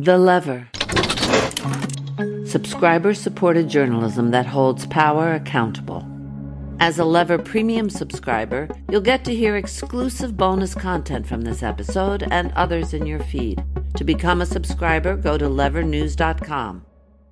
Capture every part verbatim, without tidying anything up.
The Lever. Subscriber-supported journalism that holds power accountable. As a Lever Premium subscriber, you'll get to hear exclusive bonus content from this episode and others in your feed. To become a subscriber, go to lever news dot com.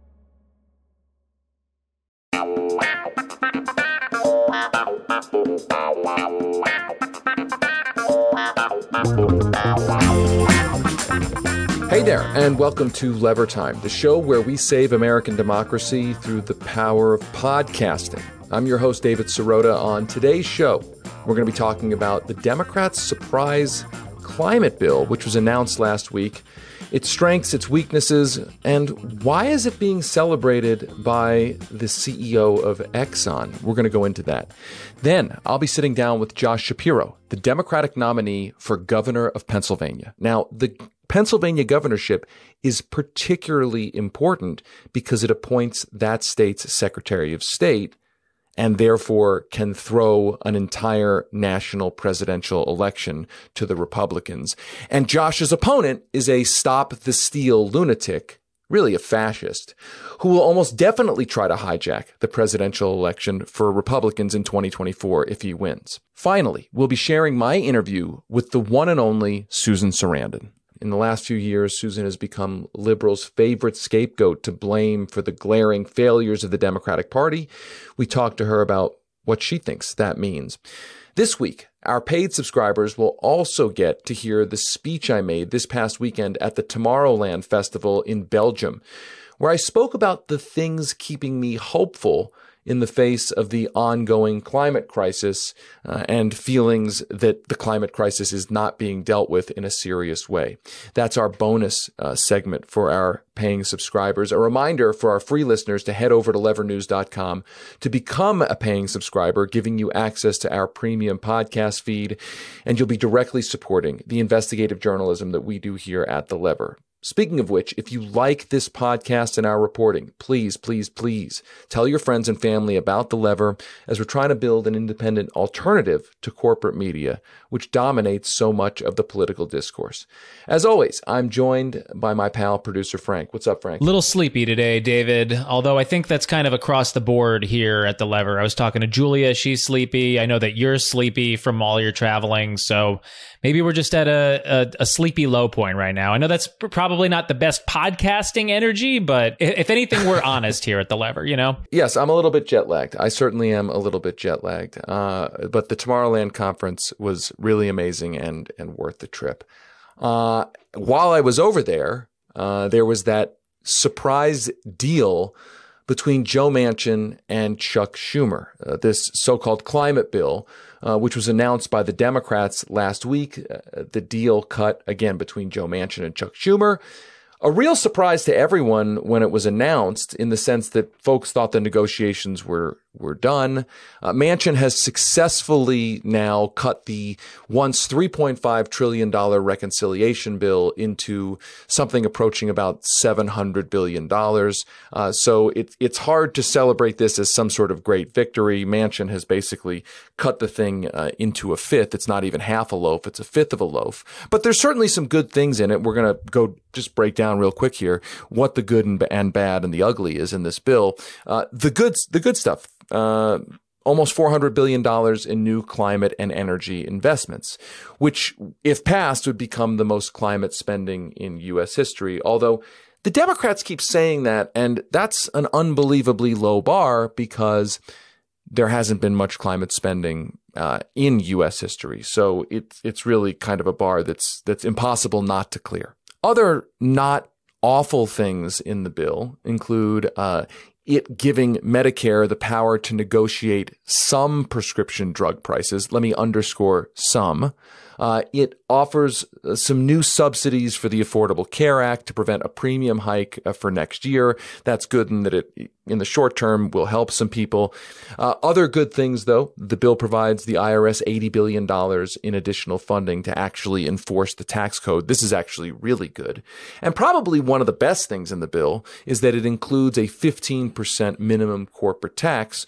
Hey there, and welcome to Lever Time, the show where we save American democracy through the power of podcasting. I'm your host, David Sirota. On today's show, we're going to be talking about the Democrats' surprise climate bill, which was announced last week, its strengths, its weaknesses, and why is it being celebrated by the C E O of Exxon? We're going to go into that. Then I'll be sitting down with Josh Shapiro, the Democratic nominee for governor of Pennsylvania. Now, the Pennsylvania governorship is particularly important because it appoints that state's Secretary of State and therefore can throw an entire national presidential election to the Republicans. And Josh's opponent is a stop the steal lunatic, really a fascist, who will almost definitely try to hijack the presidential election for Republicans in twenty twenty-four if he wins. Finally, we'll be sharing my interview with the one and only Susan Sarandon. In the last few years, Susan has become liberals' favorite scapegoat to blame for the glaring failures of the Democratic Party. We talked to her about what she thinks that means. This week, our paid subscribers will also get to hear the speech I made this past weekend at the Tomorrowland Festival in Belgium, where I spoke about the things keeping me hopeful in the face of the ongoing climate crisis uh, and feelings that the climate crisis is not being dealt with in a serious way. That's our bonus uh, segment for our paying subscribers. A reminder for our free listeners to head over to lever news dot com to become a paying subscriber, giving you access to our premium podcast feed, and you'll be directly supporting the investigative journalism that we do here at The Lever. Speaking of which, if you like this podcast and our reporting, please, please, please tell your friends and family about The Lever as we're trying to build an independent alternative to corporate media, which dominates so much of the political discourse. As always, I'm joined by my pal, producer Frank. What's up, Frank? A little sleepy today, David, although I think that's kind of across the board here at The Lever. I was talking to Julia. She's sleepy. I know that you're sleepy from all your traveling, so maybe we're just at a, a, a sleepy low point right now. I know that's probably Probably not the best podcasting energy, but if anything, we're honest here at The Lever, you know? Yes, I'm a little bit jet lagged. I certainly am a little bit jet lagged. Uh, but the Tomorrowland conference was really amazing and, and worth the trip. Uh, while I was over there, uh, there was that surprise deal between Joe Manchin and Chuck Schumer, uh, this so-called climate bill, uh, which was announced by the Democrats last week. Uh, the deal cut, again, between Joe Manchin and Chuck Schumer. A real surprise to everyone when it was announced, in the sense that folks thought the negotiations were were done. Uh, Manchin has successfully now cut the once three point five trillion dollars reconciliation bill into something approaching about seven hundred billion dollars. Uh, so it, it's hard to celebrate this as some sort of great victory. Manchin has basically cut the thing uh, into a fifth. It's not even half a loaf. It's a fifth of a loaf. But there's certainly some good things in it. We're going to go just break down real quick here what the good and, and bad and the ugly is in this bill. Uh, the good, the good stuff. Uh, almost four hundred billion dollars in new climate and energy investments, which, if passed, would become the most climate spending in U S history. Although the Democrats keep saying that, and that's an unbelievably low bar because there hasn't been much climate spending uh, in U S history. So it's it's really kind of a bar that's that's impossible not to clear. Other not awful things in the bill include uh, it giving Medicare the power to negotiate some prescription drug prices. Let me underscore some. Uh, it offers uh, some new subsidies for the Affordable Care Act to prevent a premium hike uh, for next year. That's good in that it, in the short term, will help some people. Uh, other good things, though, the bill provides the I R S eighty billion dollars in additional funding to actually enforce the tax code. This is actually really good. And probably one of the best things in the bill is that it includes a fifteen percent minimum corporate tax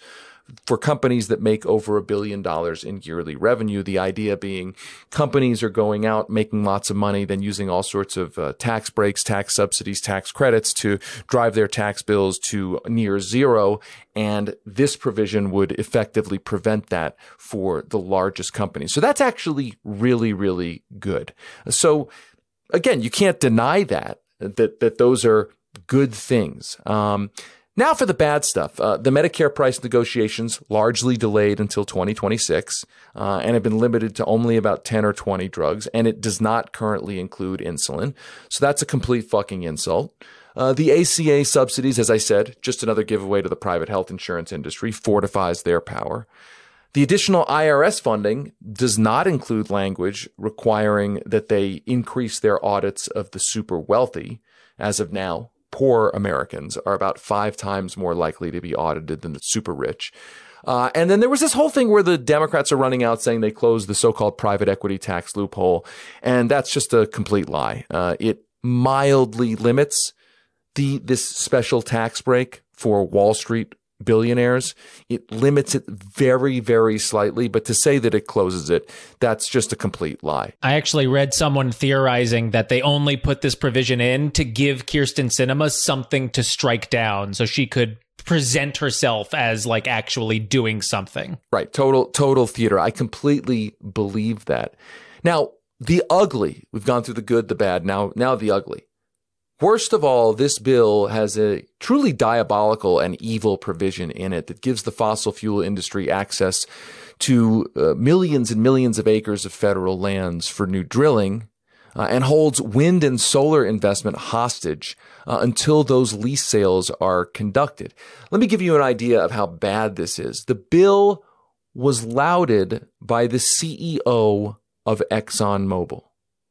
for companies that make over a billion dollars in yearly revenue. The idea being companies are going out, making lots of money, then using all sorts of uh, tax breaks, tax subsidies, tax credits to drive their tax bills to near zero. And this provision would effectively prevent that for the largest companies. So that's actually really, really good. So again, you can't deny that, that, that those are good things. Um, Now for the bad stuff. Uh, the Medicare price negotiations largely delayed until twenty twenty-six uh, and have been limited to only about ten or twenty drugs, and it does not currently include insulin. So that's a complete fucking insult. Uh, the A C A subsidies, as I said, just another giveaway to the private health insurance industry, fortifies their power. The additional I R S funding does not include language requiring that they increase their audits of the super wealthy. As of now, poor Americans are about five times more likely to be audited than the super rich. Uh, and then there was this whole thing where the Democrats are running out saying they closed the so-called private equity tax loophole. And that's just a complete lie. Uh, it mildly limits the this special tax break for Wall Street billionaires. It limits it very, very slightly, but to say that it closes it, that's just a complete lie. I actually read someone theorizing that they only put this provision in to give Kyrsten Sinema something to strike down so she could present herself as like actually doing something. Right. Total, total theater. I completely believe that. Now, the ugly, we've gone through the good, the bad, now, now the ugly. Worst of all, this bill has a truly diabolical and evil provision in it that gives the fossil fuel industry access to uh, millions and millions of acres of federal lands for new drilling uh, and holds wind and solar investment hostage uh, until those lease sales are conducted. Let me give you an idea of how bad this is. The bill was lauded by the C E O of ExxonMobil.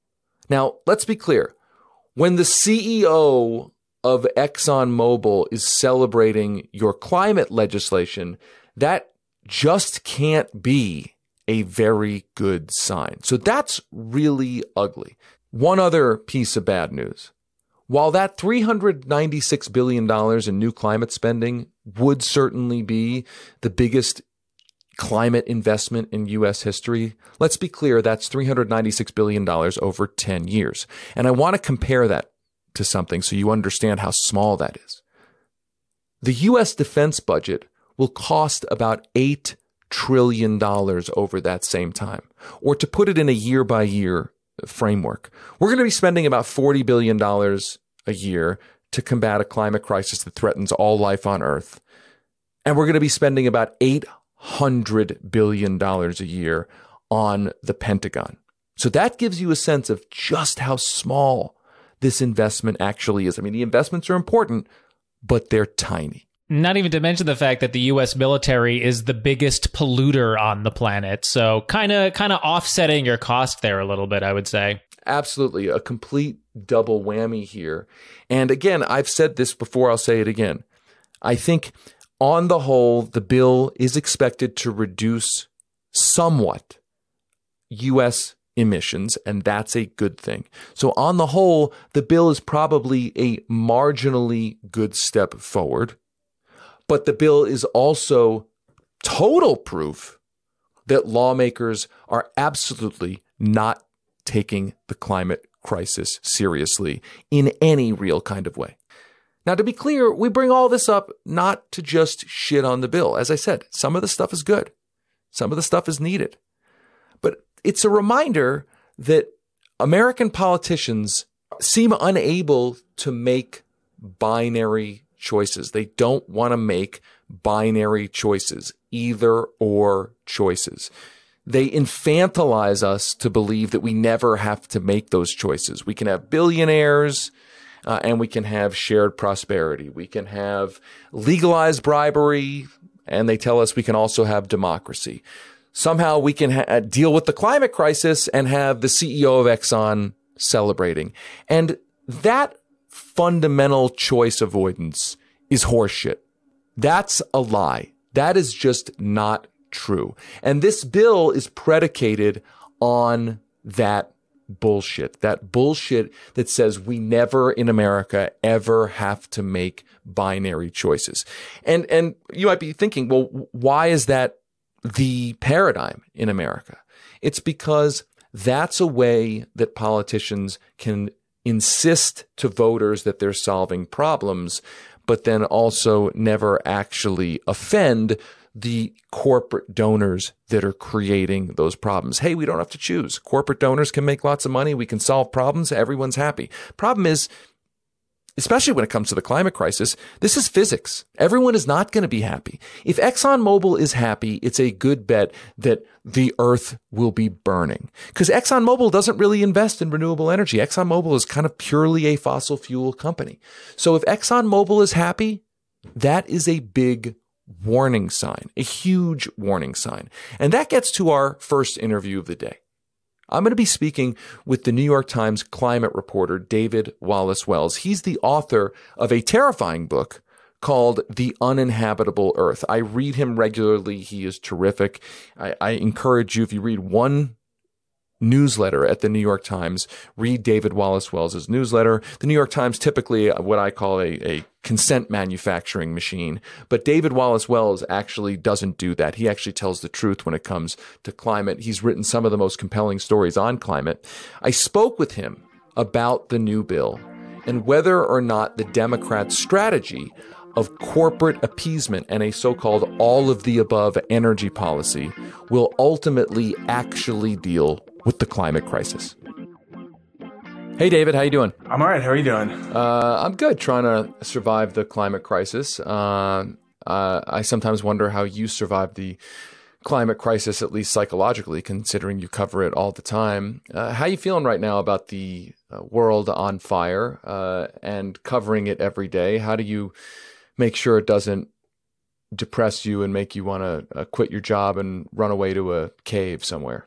Now, let's be clear. When the C E O of ExxonMobil is celebrating your climate legislation, that just can't be a very good sign. So that's really ugly. One other piece of bad news. While that three hundred ninety-six billion dollars in new climate spending would certainly be the biggest climate investment in U S history, let's be clear, that's three hundred ninety-six billion dollars over ten years. And I want to compare that to something so you understand how small that is. The U S defense budget will cost about eight trillion dollars over that same time. Or to put it in a year-by-year framework, we're going to be spending about forty billion dollars a year to combat a climate crisis that threatens all life on Earth. And we're going to be spending about eight hundred billion dollars a year on the Pentagon. So that gives you a sense of just how small this investment actually is. I mean, the investments are important, but they're tiny. Not even to mention the fact that the U S military is the biggest polluter on the planet. So kind of kind of offsetting your cost there a little bit, I would say. Absolutely. A complete double whammy here. And again, I've said this before, I'll say it again. I think on the whole, the bill is expected to reduce somewhat U S emissions, and that's a good thing. So on the whole, the bill is probably a marginally good step forward, but the bill is also total proof that lawmakers are absolutely not taking the climate crisis seriously in any real kind of way. Now, to be clear, we bring all this up not to just shit on the bill. As I said, some of the stuff is good. Some of the stuff is needed. But it's a reminder that American politicians seem unable to make binary choices. They don't want to make binary choices, either or choices. They infantilize us to believe that we never have to make those choices. We can have billionaires, Uh, and we can have shared prosperity. We can have legalized bribery, and they tell us we can also have democracy. Somehow we can ha- deal with the climate crisis and have the C E O of Exxon celebrating. And that fundamental choice avoidance is horseshit. That's a lie. That is just not true. And this bill is predicated on that bullshit, that bullshit that says we never in America ever have to make binary choices. And, and you might be thinking, well, why is that the paradigm in America? It's because that's a way that politicians can insist to voters that they're solving problems, but then also never actually offend the corporate donors that are creating those problems. Hey, we don't have to choose. Corporate donors can make lots of money. We can solve problems. Everyone's happy. Problem is, especially when it comes to the climate crisis, this is physics. Everyone is not going to be happy. If ExxonMobil is happy, it's a good bet that the earth will be burning. Because ExxonMobil doesn't really invest in renewable energy. ExxonMobil is kind of purely a fossil fuel company. So if ExxonMobil is happy, that is a big warning sign, a huge warning sign. And that gets to our first interview of the day. I'm going to be speaking with the New York Times climate reporter, David Wallace Wells. He's the author of a terrifying book called The Uninhabitable Earth. I read him regularly. He is terrific. I, I encourage you, if you read one newsletter at the New York Times, read David Wallace Wells' newsletter. The New York Times, typically what I call a, a consent manufacturing machine, but David Wallace Wells actually doesn't do that. He actually tells the truth when it comes to climate. He's written some of the most compelling stories on climate. I spoke with him about the new bill and whether or not the Democrats' strategy of corporate appeasement and a so-called all-of-the-above energy policy will ultimately actually deal with the climate crisis. Hey, David, how you doing? I'm all right. How are you doing? Uh, I'm good, trying to survive the climate crisis. Uh, uh, I sometimes wonder how you survive the climate crisis, at least psychologically, considering you cover it all the time. Uh, how are you feeling right now about the uh, world on fire uh, and covering it every day? How do you make sure it doesn't depress you and make you want to uh, quit your job and run away to a cave somewhere?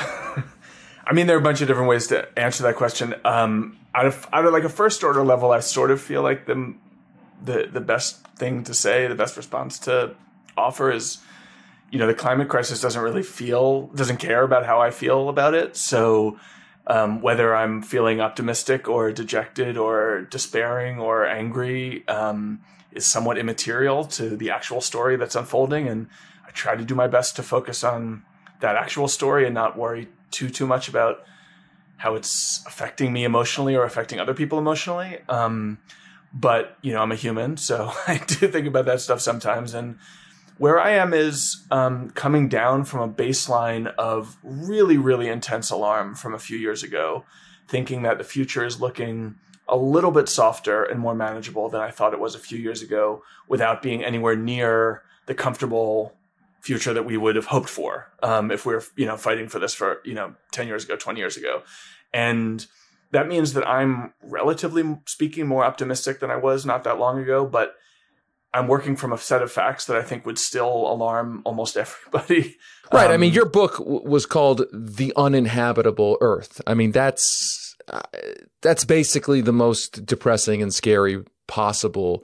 I mean, there are a bunch of different ways to answer that question. Um, out of out of like a first order level, I sort of feel like the the the best thing to say, the best response to offer is, you know, the climate crisis doesn't really feel, doesn't care about how I feel about it. So um, whether I'm feeling optimistic or dejected or despairing or angry um, is somewhat immaterial to the actual story that's unfolding. And I try to do my best to focus on that actual story and not worry too, too much about how it's affecting me emotionally or affecting other people emotionally. Um, but, you know, I'm a human, so I do think about that stuff sometimes. And where I am is um, coming down from a baseline of really, really intense alarm from a few years ago, thinking that the future is looking a little bit softer and more manageable than I thought it was a few years ago, without being anywhere near the comfortable future that we would have hoped for um, if we were, you know, fighting for this for, you know, ten years ago, twenty years ago. And that means that I'm, relatively speaking, more optimistic than I was not that long ago, but I'm working from a set of facts that I think would still alarm almost everybody. Right. Um, I mean, your book w- was called The Uninhabitable Earth. I mean, that's uh, that's basically the most depressing and scary possible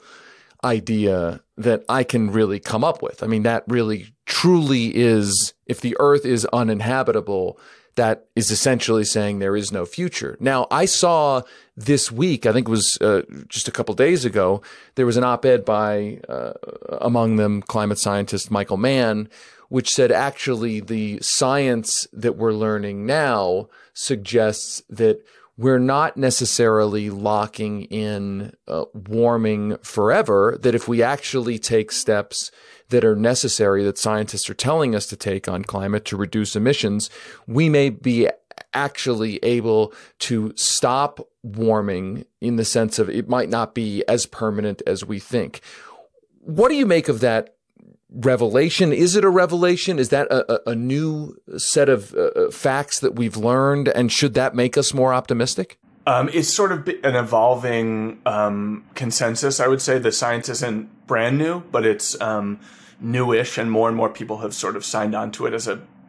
idea that I can really come up with. I mean, that really truly is, if the earth is uninhabitable, that is essentially saying there is no future. Now, I saw this week, I think it was uh, just a couple days ago, there was an op-ed by, uh, among them, climate scientist Michael Mann, which said actually the science that we're learning now suggests that we're not necessarily locking in uh, warming forever, that if we actually take steps that are necessary, that scientists are telling us to take on climate to reduce emissions, we may be actually able to stop warming in the sense of it might not be as permanent as we think. What do you make of that revelation? Is it a revelation? Is that a, a new set of uh, facts that we've learned? And should that make us more optimistic? Um, it's sort of an evolving um, consensus. I would say the science isn't brand new, but it's um, newish, and more and more people have sort of signed on to it as a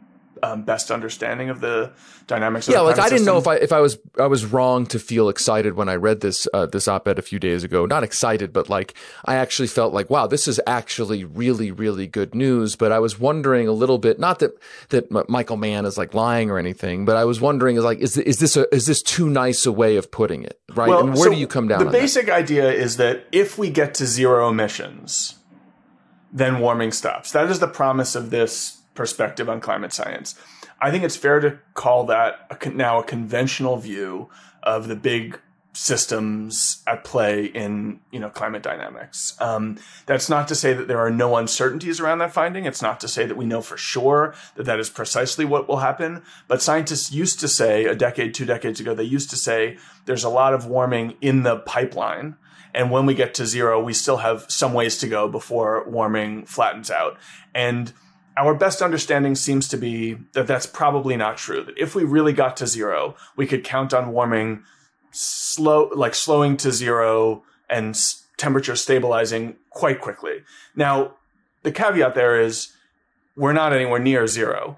um, best understanding of the dynamics of yeah, the like I didn't system. know if I if I was I was wrong to feel excited when I read this uh, this op-ed a few days ago. Not excited, but like I actually felt like, wow, this is actually really really good news. But I was wondering a little bit, not that that M- Michael Mann is like lying or anything, but I was wondering is like is is this a, is this too nice a way of putting it, right? Well, and where so do you come down? The on basic that? idea is that if we get to zero emissions, then warming stops. That is the promise of this perspective on climate science. I think it's fair to call that a, now a conventional view of the big systems at play in, you know, climate dynamics. Um, that's not to say that there are no uncertainties around that finding. It's not to say that we know for sure that that is precisely what will happen. But scientists used to say a decade, two decades ago, they used to say there's a lot of warming in the pipeline. And when we get to zero, we still have some ways to go before warming flattens out. And our best understanding seems to be that that's probably not true. That if we really got to zero, we could count on warming slow, like slowing to zero and s- temperature stabilizing quite quickly. Now, the caveat there is we're not anywhere near zero.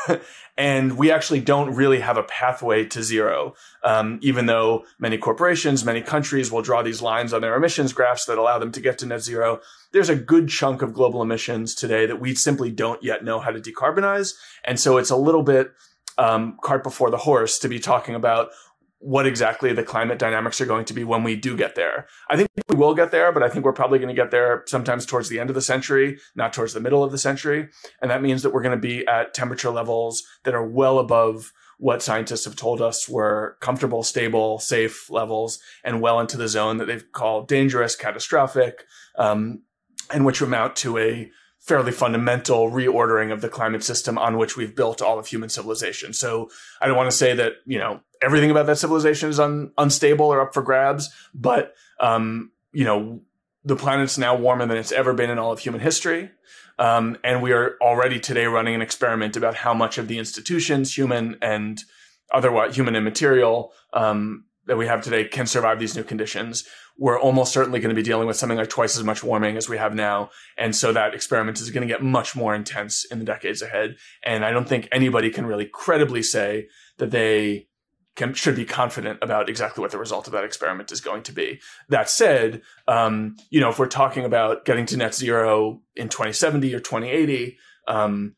And we actually don't really have a pathway to zero, um, even though many corporations, many countries will draw these lines on their emissions graphs that allow them to get to net zero. There's a good chunk of global emissions today that we simply don't yet know how to decarbonize. And so it's a little bit um, cart before the horse to be talking about what exactly the climate dynamics are going to be when we do get there. I think we will get there, but I think we're probably going to get there sometimes towards the end of the century, not towards the middle of the century. And that means that we're going to be at temperature levels that are well above what scientists have told us were comfortable, stable, safe levels, and well into the zone that they've called dangerous, catastrophic, um, and which amount to a fairly fundamental reordering of the climate system on which we've built all of human civilization. So I don't want to say that, you know, everything about that civilization is un- unstable or up for grabs, but, um, you know, the planet's now warmer than it's ever been in all of human history. Um, and we are already today running an experiment about how much of the institutions, human and otherwise human and material, um, that we have today can survive these new conditions. We're almost certainly going to be dealing with something like twice as much warming as we have now. And so that experiment is going to get much more intense in the decades ahead. And I don't think anybody can really credibly say that they can, should be confident about exactly what the result of that experiment is going to be. That said, um, you know, if we're talking about getting to net zero in twenty seventy or twenty eighty, um,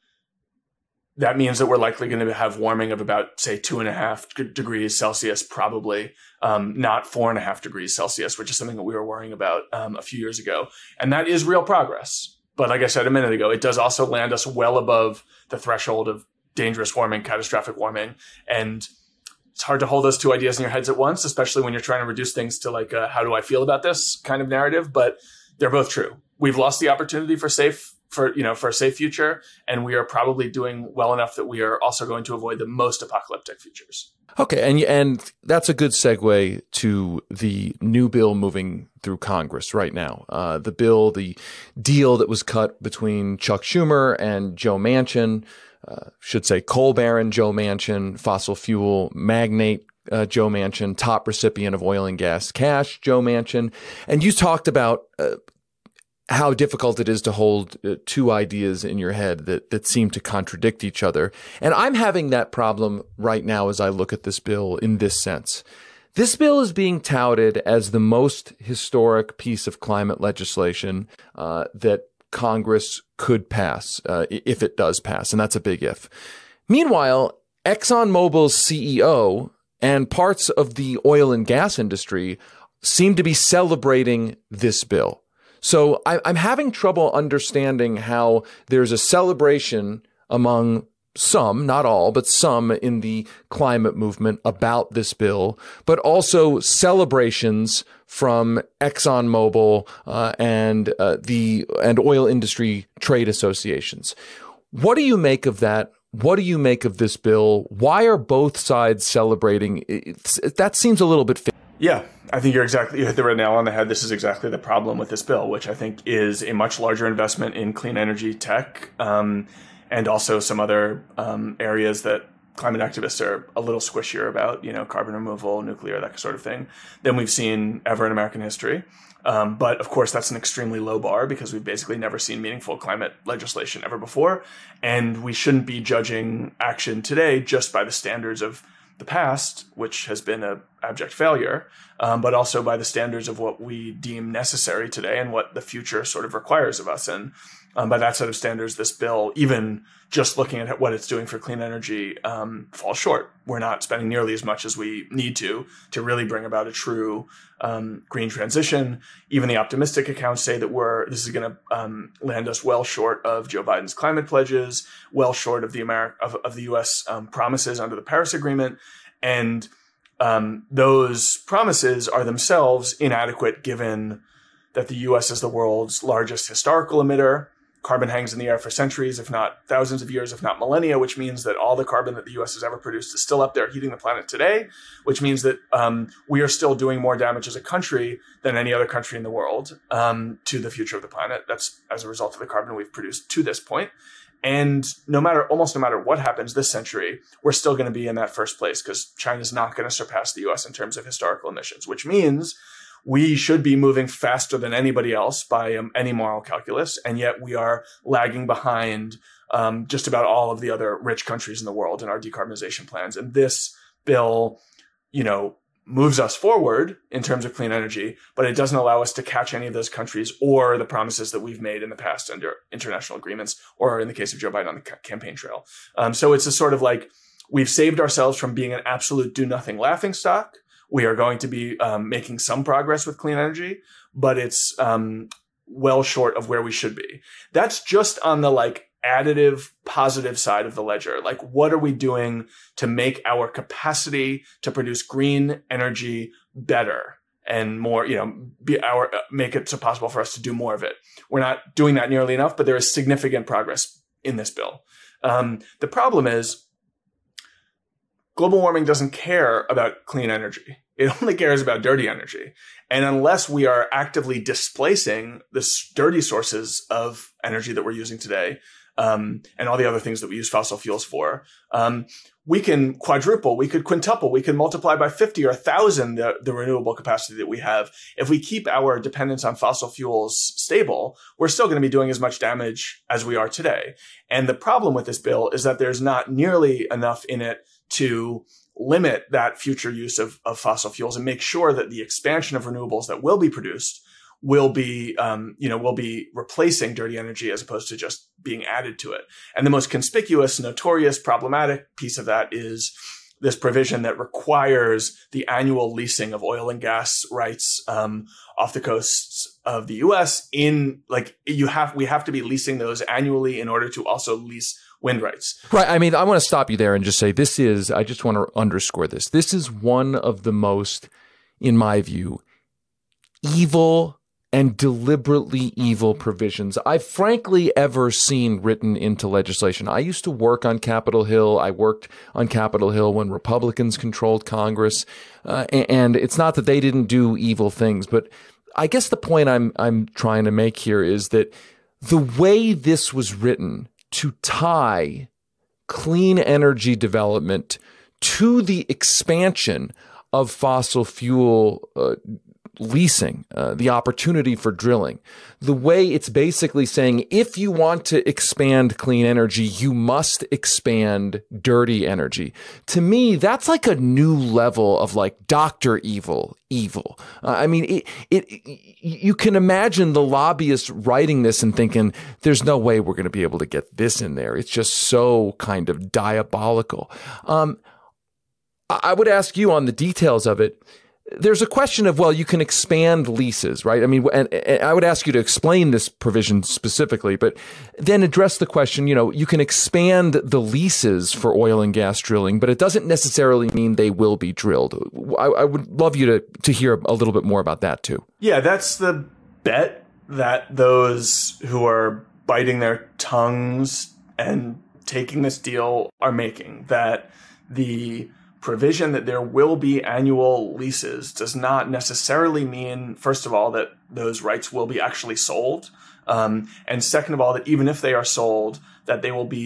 that means that we're likely going to have warming of about, say, two and a half degrees Celsius, probably, um, not four and a half degrees Celsius, which is something that we were worrying about um, a few years ago. And that is real progress. But like I said a minute ago, it does also land us well above the threshold of dangerous warming, catastrophic warming. And it's hard to hold those two ideas in your heads at once, especially when you're trying to reduce things to like, a, how do I feel about this kind of narrative? But they're both true. We've lost the opportunity for safe for, you know, for a safe future. And we are probably doing well enough that we are also going to avoid the most apocalyptic futures. Okay. And, and that's a good segue to the new bill moving through Congress right now. Uh, the bill, the deal that was cut between Chuck Schumer and Joe Manchin, uh, should say coal baron Joe Manchin, fossil fuel magnate Uh, Joe Manchin, top recipient of oil and gas cash, Joe Manchin. And you talked about uh, how difficult it is to hold uh, two ideas in your head that, that seem to contradict each other. And I'm having that problem right now as I look at this bill in this sense. This bill is being touted as the most historic piece of climate legislation uh, that Congress could pass, uh, if it does pass. And that's a big if. Meanwhile, ExxonMobil's C E O and parts of the oil and gas industry seem to be celebrating this bill. So I, I'm having trouble understanding how there's a celebration among some, not all, but some in the climate movement about this bill, but also celebrations from ExxonMobil uh, and uh, the and oil industry trade associations. What do you make of that? What do you make of this bill? Why are both sides celebrating? It's, that seems a little bit. Fa- Yeah, I think you're exactly, you hit the nail on the head. This is exactly the problem with this bill, which I think is a much larger investment in clean energy tech, um, and also some other um, areas that climate activists are a little squishier about, you know, carbon removal, nuclear, that sort of thing, than we've seen ever in American history. Um, but of course, that's an extremely low bar because we've basically never seen meaningful climate legislation ever before. And we shouldn't be judging action today just by the standards of the past, which has been an abject failure, um, but also by the standards of what we deem necessary today and what the future sort of requires of us. And um, by that set of standards, this bill, even just looking at what it's doing for clean energy, um, falls short. We're not spending nearly as much as we need to to really bring about a true um, green transition. Even the optimistic accounts say that we're this is going to um, land us well short of Joe Biden's climate pledges, well short of the Ameri- of, of the U S um, promises under the Paris Agreement, and um, those promises are themselves inadequate given that the U S is the world's largest historical emitter. Carbon hangs in the air for centuries, if not thousands of years, if not millennia, which means that all the carbon that the U S has ever produced is still up there heating the planet today, which means that um, we are still doing more damage as a country than any other country in the world um, to the future of the planet. That's as a result of the carbon we've produced to this point. And no matter, almost no matter what happens this century, we're still going to be in that first place because China's not going to surpass the U S in terms of historical emissions, which means we should be moving faster than anybody else by um, any moral calculus, and yet we are lagging behind um, just about all of the other rich countries in the world in our decarbonization plans. And this bill, you know, moves us forward in terms of clean energy, but it doesn't allow us to catch any of those countries or the promises that we've made in the past under international agreements, or in the case of Joe Biden on the ca- campaign trail. Um, so it's a sort of like we've saved ourselves from being an absolute do-nothing laughingstock. We are going to be um, making some progress with clean energy, but it's um, well short of where we should be. That's just on the like additive positive side of the ledger. Like, what are we doing to make our capacity to produce green energy better and more, you know, be our, make it so possible for us to do more of it? We're not doing that nearly enough, but there is significant progress in this bill. Um, the problem is, global warming doesn't care about clean energy. It only cares about dirty energy. And unless we are actively displacing the dirty sources of energy that we're using today, um, and all the other things that we use fossil fuels for, um, we can quadruple, we could quintuple, we can multiply by fifty or one thousand the, the renewable capacity that we have. If we keep our dependence on fossil fuels stable, we're still going to be doing as much damage as we are today. And the problem with this bill is that there's not nearly enough in it to limit that future use of, of fossil fuels and make sure that the expansion of renewables that will be produced will be, um, you know, will be replacing dirty energy as opposed to just being added to it. And the most conspicuous, notorious, problematic piece of that is this provision that requires the annual leasing of oil and gas rights um, off the coasts of the U S in like you have we have to be leasing those annually in order to also lease wind rights. Right. I mean, I want to stop you there and just say this is, I just want to underscore this. This is one of the most, in my view, evil and deliberately evil provisions I've frankly ever seen written into legislation. I used to work on Capitol Hill. I worked on Capitol Hill when Republicans controlled Congress. Uh, and it's not that they didn't do evil things, but I guess the point I'm I'm trying to make here is that the way this was written to tie clean energy development to the expansion of fossil fuel uh, leasing, uh, the opportunity for drilling, the way it's basically saying, if you want to expand clean energy, you must expand dirty energy. To me, that's like a new level of like Doctor Evil, evil. Uh, I mean, it, it, it, you can imagine the lobbyists writing this and thinking, there's no way we're going to be able to get this in there. It's just so kind of diabolical. Um, I would ask you on the details of it. There's a question of, well, you can expand leases, right? I mean, and, and I would ask you to explain this provision specifically, but then address the question, you know, you can expand the leases for oil and gas drilling, but it doesn't necessarily mean they will be drilled. I, I would love you to, to hear a little bit more about that too. Yeah, that's the bet that those who are biting their tongues and taking this deal are making, that the provision that there will be annual leases does not necessarily mean, first of all, that those rights will be actually sold. Um, and second of all, that even if they are sold, that they will be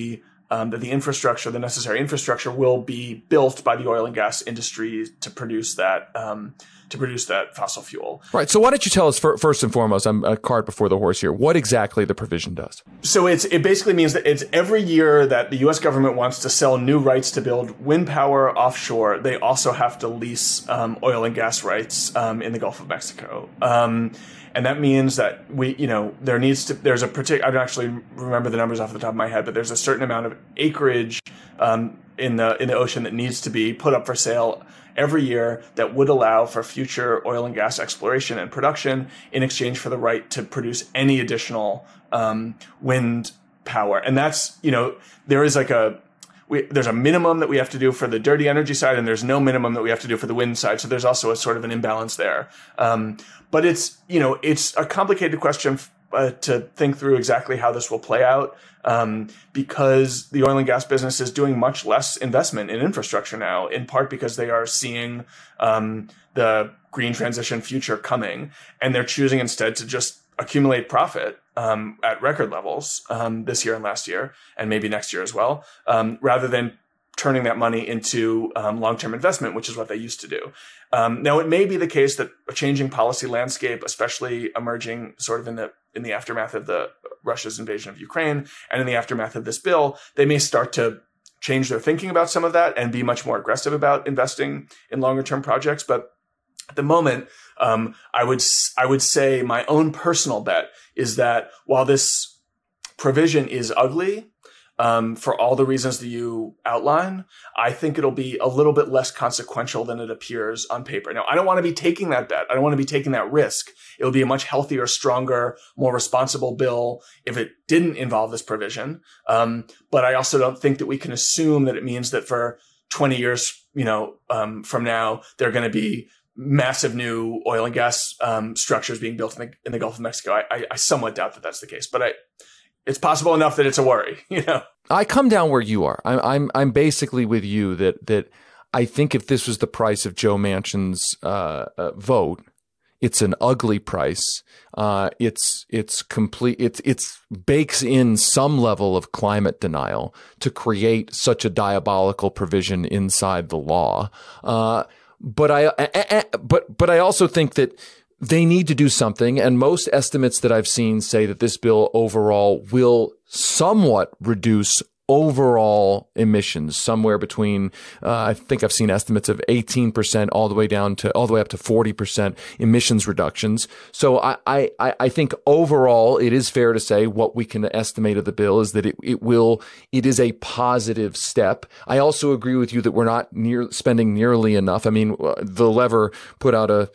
um, that the infrastructure, the necessary infrastructure, will be built by the oil and gas industry to produce that um, to produce that fossil fuel. Right. So why don't you tell us first and foremost, I'm a cart before the horse here, what exactly the provision does? So it's it basically means that it's every year that the U S government wants to sell new rights to build wind power offshore, they also have to lease um, oil and gas rights um, in the Gulf of Mexico. Um, and that means that we, you know, there needs to, there's a particular, I don't actually remember the numbers off the top of my head, but there's a certain amount of acreage um, in the in the ocean that needs to be put up for sale every year that would allow for future oil and gas exploration and production in exchange for the right to produce any additional um, wind power. And that's, you know, there is like a, we, there's a minimum that we have to do for the dirty energy side, and there's no minimum that we have to do for the wind side. So there's also a sort of an imbalance there. Um, but it's, you know, it's a complicated question uh, to think through exactly how this will play out. Um, because the oil and gas business is doing much less investment in infrastructure now, in part because they are seeing um, the green transition future coming, and they're choosing instead to just accumulate profit um, at record levels um, this year and last year, and maybe next year as well, um, rather than turning that money into um, long-term investment, which is what they used to do. Um, now, it may be the case that a changing policy landscape, especially emerging sort of in the in the aftermath of the Russia's invasion of Ukraine and in the aftermath of this bill, they may start to change their thinking about some of that and be much more aggressive about investing in longer-term projects. But at the moment, um, I would I would say my own personal bet is that while this provision is ugly, Um, for all the reasons that you outline, I think it'll be a little bit less consequential than it appears on paper. Now, I don't want to be taking that bet. I don't want to be taking that risk. It'll be a much healthier, stronger, more responsible bill if it didn't involve this provision. Um, but I also don't think that we can assume that it means that for twenty years, you know, um, from now, there are going to be massive new oil and gas um, structures being built in the, in the Gulf of Mexico. I, I, I somewhat doubt that that's the case, but I. It's possible enough that it's a worry, you know. I come down where you are. I'm I'm I'm basically with you that that I think if this was the price of Joe Manchin's uh, uh, vote, it's an ugly price. Uh, it's it's complete. It's it's bakes in some level of climate denial to create such a diabolical provision inside the law. Uh, but I, I, I but but I also think that they need to do something, and most estimates that I've seen say that this bill overall will somewhat reduce overall emissions, somewhere between, uh, I think I've seen estimates of eighteen percent all the way down to, all the way up to forty percent emissions reductions. So I, I, I think overall it is fair to say what we can estimate of the bill is that it, it will, it is a positive step. I also agree with you that we're not near spending nearly enough. I mean, the Lever put out a,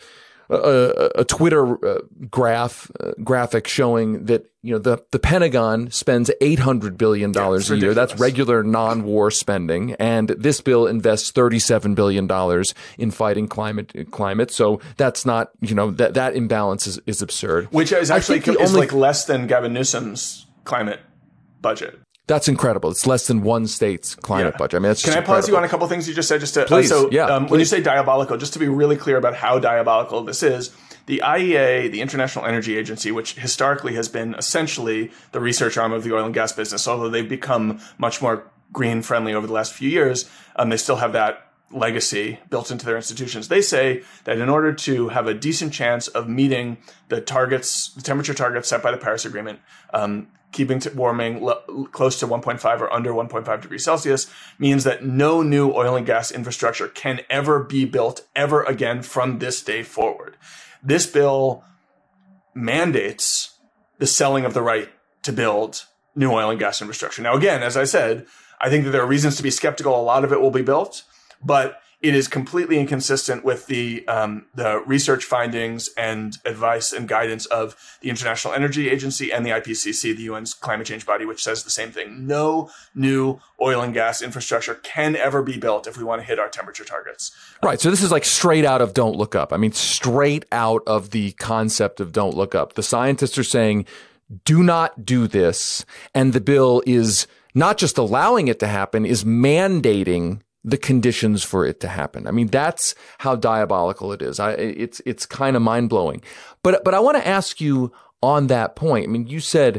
A, a Twitter uh, graph uh, graphic showing that, you know, the, the Pentagon spends eight hundred billion dollars yeah, a year. That's regular non-war spending. And this bill invests thirty-seven billion dollars in fighting climate climate. So that's not, you know, that, that imbalance is, is absurd. Which is actually is only, like less than Gavin Newsom's climate budget. That's incredible. It's less than one state's climate yeah. budget. I mean, that's just Can I incredible. pause you on a couple of things you just said? Just to, please, uh, so, yeah, um, please. When you say diabolical, just to be really clear about how diabolical this is, the I E A, the International Energy Agency, which historically has been essentially the research arm of the oil and gas business, although they've become much more green friendly over the last few years, um, they still have that legacy built into their institutions. They say that in order to have a decent chance of meeting the targets, the temperature targets set by the Paris Agreement, um, keeping to warming l- close to one point five or under one point five degrees Celsius means that no new oil and gas infrastructure can ever be built ever again from this day forward. This bill mandates the selling of the right to build new oil and gas infrastructure. Now, again, as I said, I think that there are reasons to be skeptical. A lot of it will be built, but it is completely inconsistent with the um, the research findings and advice and guidance of the International Energy Agency and the I P C C, the U N's climate change body, which says the same thing. No new oil and gas infrastructure can ever be built if we want to hit our temperature targets. Right. So this is like straight out of Don't Look Up. I mean, straight out of the concept of Don't Look Up. The scientists are saying, do not do this. And the bill is not just allowing it to happen, is mandating the conditions for it to happen. I mean, that's how diabolical it is. I, it's it's kind of mind blowing. But but I want to ask you on that point. I mean, you said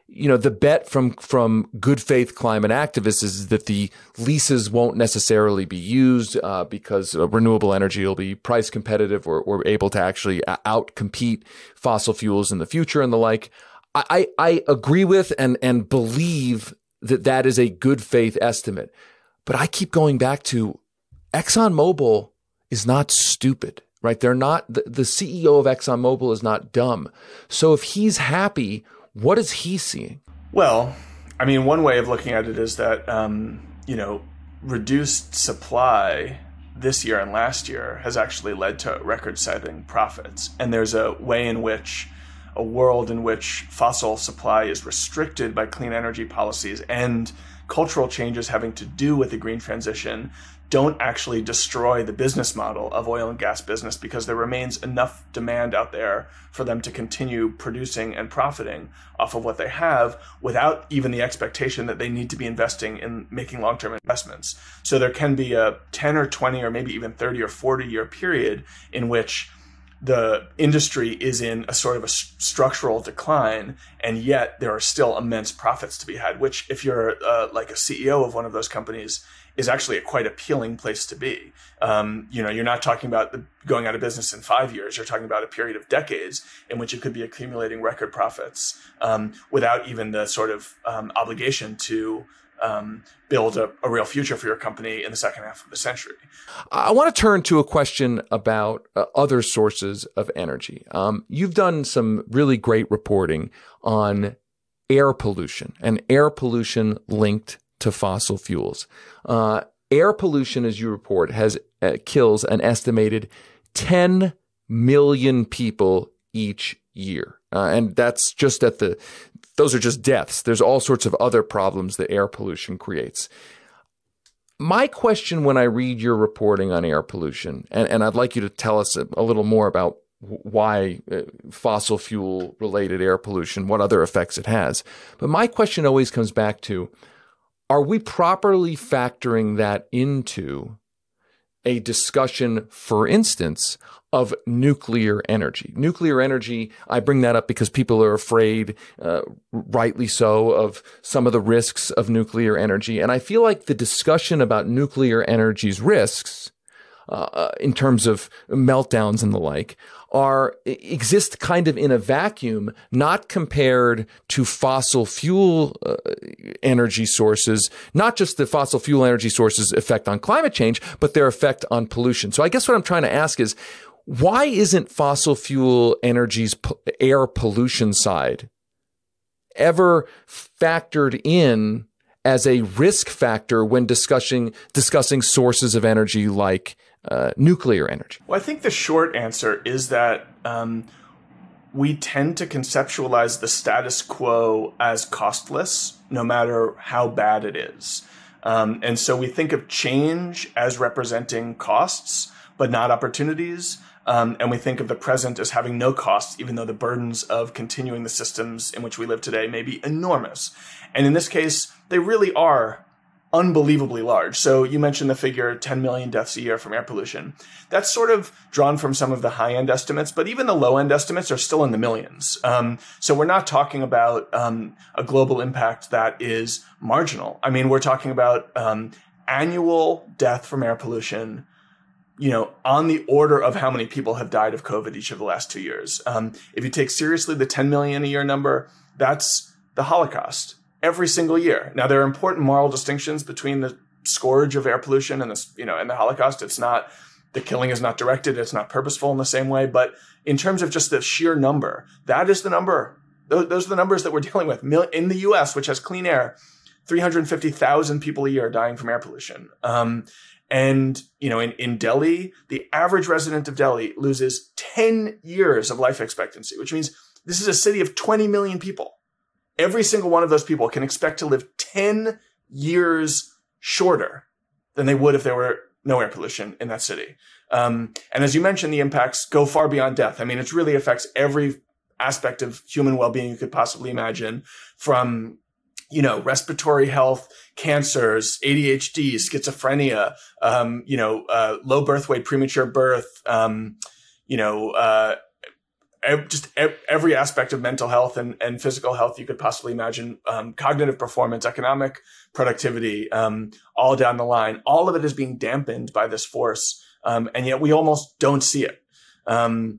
you know, the bet from from good faith climate activists is that the leases won't necessarily be used uh, because uh, renewable energy will be price competitive or, or able to actually outcompete fossil fuels in the future and the like. I, I agree with and and believe that that is a good faith estimate. But I keep going back to ExxonMobil is not stupid, right? They're not, the, the C E O of ExxonMobil is not dumb. So if he's happy, what is he seeing? Well, I mean, one way of looking at it is that, um, you know, reduced supply this year and last year has actually led to record-setting profits. And there's a way in which a world in which fossil supply is restricted by clean energy policies and cultural changes having to do with the green transition don't actually destroy the business model of oil and gas business, because there remains enough demand out there for them to continue producing and profiting off of what they have without even the expectation that they need to be investing in making long-term investments. So there can be a ten or twenty or maybe even thirty or forty year period in which the industry is in a sort of a structural decline, and yet there are still immense profits to be had, which if you're uh, like a C E O of one of those companies is actually a quite appealing place to be. Um, you know, you're not talking about the going out of business in five years. You're talking about a period of decades in which you could be accumulating record profits um, without even the sort of um, obligation to um, build a, a real future for your company in the second half of the century. I want to turn to a question about uh, other sources of energy. Um, you've done some really great reporting on air pollution and air pollution linked to fossil fuels. Uh, air pollution, as you report, has uh, kills an estimated ten million people each year. Uh, and that's just at the, those are just deaths. There's all sorts of other problems that air pollution creates. My question when I read your reporting on air pollution, and, and I'd like you to tell us a, a little more about why uh, fossil fuel related air pollution, what other effects it has. But my question always comes back to, are we properly factoring that into a discussion, for instance, of nuclear energy? Nuclear energy, I bring that up because people are afraid, uh, rightly so, of some of the risks of nuclear energy. And I feel like the discussion about nuclear energy's risks, uh, in terms of meltdowns and the like, are exist kind of in a vacuum, not compared to fossil fuel uh, energy sources, not just the fossil fuel energy sources' effect on climate change, but their effect on pollution. So I guess what I'm trying to ask is, why isn't fossil fuel energy's po- air pollution side ever factored in as a risk factor when discussing discussing sources of energy like Uh, nuclear energy? Well, I think the short answer is that um, we tend to conceptualize the status quo as costless, no matter how bad it is. Um, and so we think of change as representing costs, but not opportunities. Um, and we think of the present as having no costs, even though the burdens of continuing the systems in which we live today may be enormous. And in this case, they really are unbelievably large. So you mentioned the figure ten million deaths a year from air pollution. That's sort of drawn from some of the high-end estimates, but even the low-end estimates are still in the millions. Um, so we're not talking about um, a global impact that is marginal. I mean, we're talking about um, annual death from air pollution, you know, on the order of how many people have died of COVID each of the last two years. Um, if you take seriously the ten million a year number, that's the Holocaust. Every single year. Now, there are important moral distinctions between the scourge of air pollution and this, you know, and the Holocaust. It's not, the killing is not directed. It's not purposeful in the same way. But in terms of just the sheer number, that is the number. Those, those are the numbers that we're dealing with. In the U S, which has clean air, three hundred fifty thousand people a year dying from air pollution. Um, and, you know, in, in Delhi, the average resident of Delhi loses ten years of life expectancy, which means this is a city of twenty million people. Every single one of those people can expect to live ten years shorter than they would if there were no air pollution in that city. Um, and as you mentioned, the impacts go far beyond death. I mean, it really affects every aspect of human well-being you could possibly imagine, from, you know, respiratory health, cancers, A D H D, schizophrenia, um, you know, uh, low birth weight, premature birth, um, you know, uh, ev- just ev- every aspect of mental health and, and physical health you could possibly imagine, um, cognitive performance, economic productivity, um, all down the line. All of it is being dampened by this force, um, and yet we almost don't see it. Um,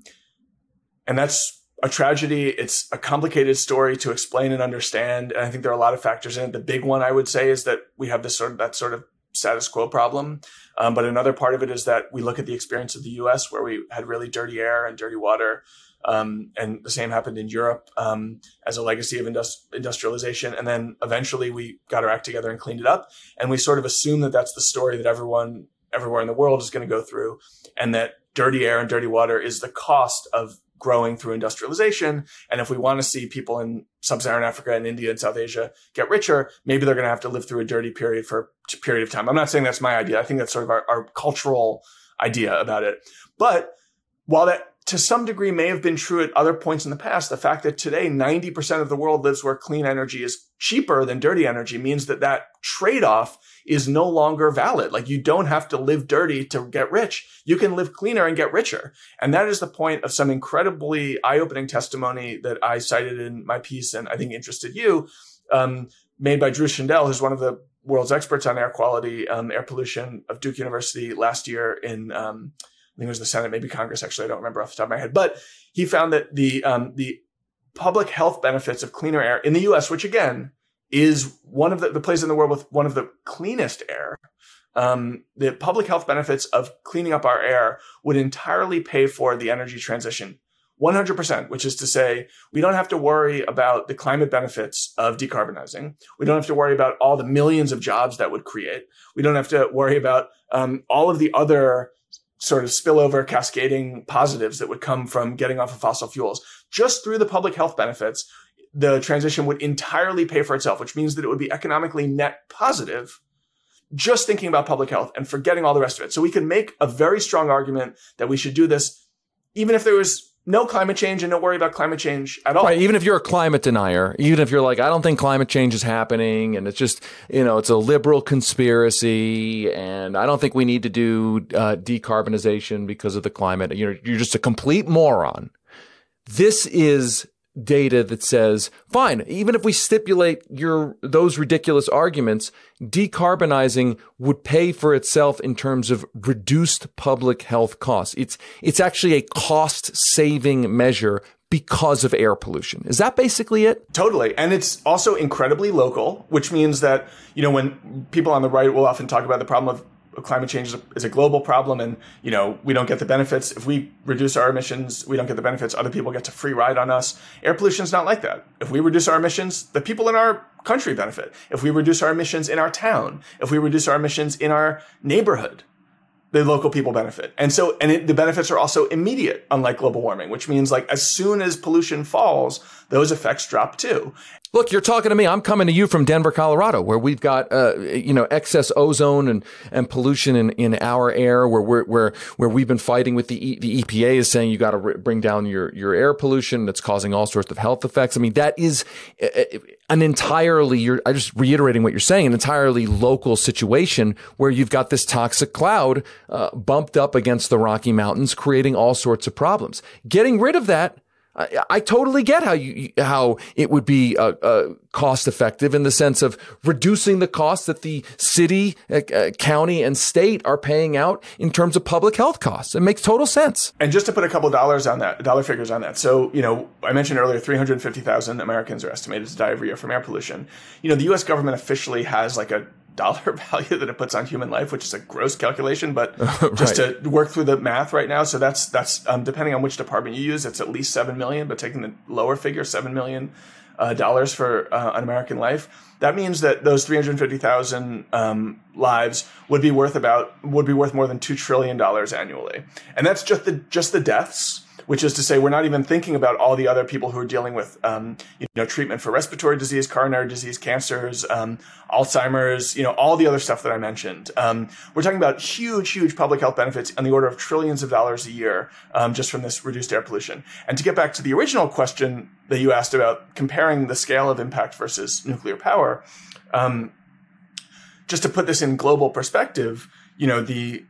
and that's a tragedy. It's a complicated story to explain and understand, and I think there are a lot of factors in it. The big one I would say is that we have this sort of that sort of status quo problem. Um, but another part of it is that we look at the experience of the U S where we had really dirty air and dirty water. Um, and the same happened in Europe um, as a legacy of industri- industrialization. And then eventually we got our act together and cleaned it up. And we sort of assume that that's the story that everyone everywhere in the world is going to go through, and that dirty air and dirty water is the cost of growing through industrialization. And if we want to see people in sub-Saharan Africa and India and South Asia get richer, maybe they're going to have to live through a dirty period for a period of time. I'm not saying that's my idea. I think that's sort of our, our cultural idea about it. But while that to some degree may have been true at other points in the past, the fact that today ninety percent of the world lives where clean energy is cheaper than dirty energy means that that trade-off is no longer valid. Like, you don't have to live dirty to get rich. You can live cleaner and get richer. And that is the point of some incredibly eye-opening testimony that I cited in my piece and I think interested you, um, made by Drew Shindell, who's one of the world's experts on air quality, um, air pollution, of Duke University last year in, um, I think it was the Senate, maybe Congress, actually, I don't remember off the top of my head. But he found that the um, the public health benefits of cleaner air in the U S, which again is one of the, the places in the world with one of the cleanest air, um, the public health benefits of cleaning up our air would entirely pay for the energy transition. one hundred percent, which is to say, we don't have to worry about the climate benefits of decarbonizing. We don't have to worry about all the millions of jobs that would create. We don't have to worry about um, all of the other sort of spillover cascading positives that would come from getting off of fossil fuels. Just through the public health benefits, the transition would entirely pay for itself, which means that it would be economically net positive, just thinking about public health and forgetting all the rest of it. So we can make a very strong argument that we should do this, even if there was no climate change and don't worry about climate change at all. Right. Even if you're a climate denier, even if you're like, I don't think climate change is happening and it's just, you know, it's a liberal conspiracy and I don't think we need to do uh, decarbonization because of the climate. You're, you're just a complete moron. This is data that says, fine, even if we stipulate your those ridiculous arguments, decarbonizing would pay for itself in terms of reduced public health costs. It's it's actually a cost-saving measure because of air pollution. Is that basically it? Totally. And it's also incredibly local, which means that, you know, when people on the right will often talk about the problem of climate change is a, is a global problem and, you know, we don't get the benefits. If we reduce our emissions, we don't get the benefits. Other people get to free ride on us. Air pollution is not like that. If we reduce our emissions, the people in our country benefit. If we reduce our emissions in our town, if we reduce our emissions in our neighborhood, the local people benefit. And so, and it, the benefits are also immediate, unlike global warming, which means like as soon as pollution falls, those effects drop too. Look, you're talking to me. I'm coming to you from Denver, Colorado, where we've got, uh, you know, excess ozone and, and pollution in, in our air, where we're, where, where we've been fighting with the, e- the E P A is saying you got to r- bring down your, your air pollution that's causing all sorts of health effects. I mean, that is an entirely, you're, I'm just reiterating what you're saying, an entirely local situation where you've got this toxic cloud, uh, bumped up against the Rocky Mountains, creating all sorts of problems. Getting rid of that, I, I totally get how you how it would be uh, uh, cost effective in the sense of reducing the costs that the city, uh, uh, county, and state are paying out in terms of public health costs. It makes total sense. And just to put a couple of dollars on that, dollar figures on that. So, you know, I mentioned earlier, three hundred fifty thousand Americans are estimated to die every year from air pollution. You know, the U S government officially has like a dollar value that it puts on human life, which is a gross calculation, but right. just to work through the math right now. So that's, that's, um, depending on which department you use, it's at least seven million, but taking the lower figure, seven million uh, dollars for uh, an American life. That means that those three hundred fifty thousand um, lives would be worth about, would be worth more than two trillion dollars annually. And that's just the, just the deaths, which is to say we're not even thinking about all the other people who are dealing with, um, you know, treatment for respiratory disease, coronary disease, cancers, um, Alzheimer's, you know, all the other stuff that I mentioned. Um, we're talking about huge, huge public health benefits on the order of trillions of dollars a year, um, just from this reduced air pollution. And to get back to the original question that you asked about comparing the scale of impact versus nuclear power, um, just to put this in global perspective, you know, the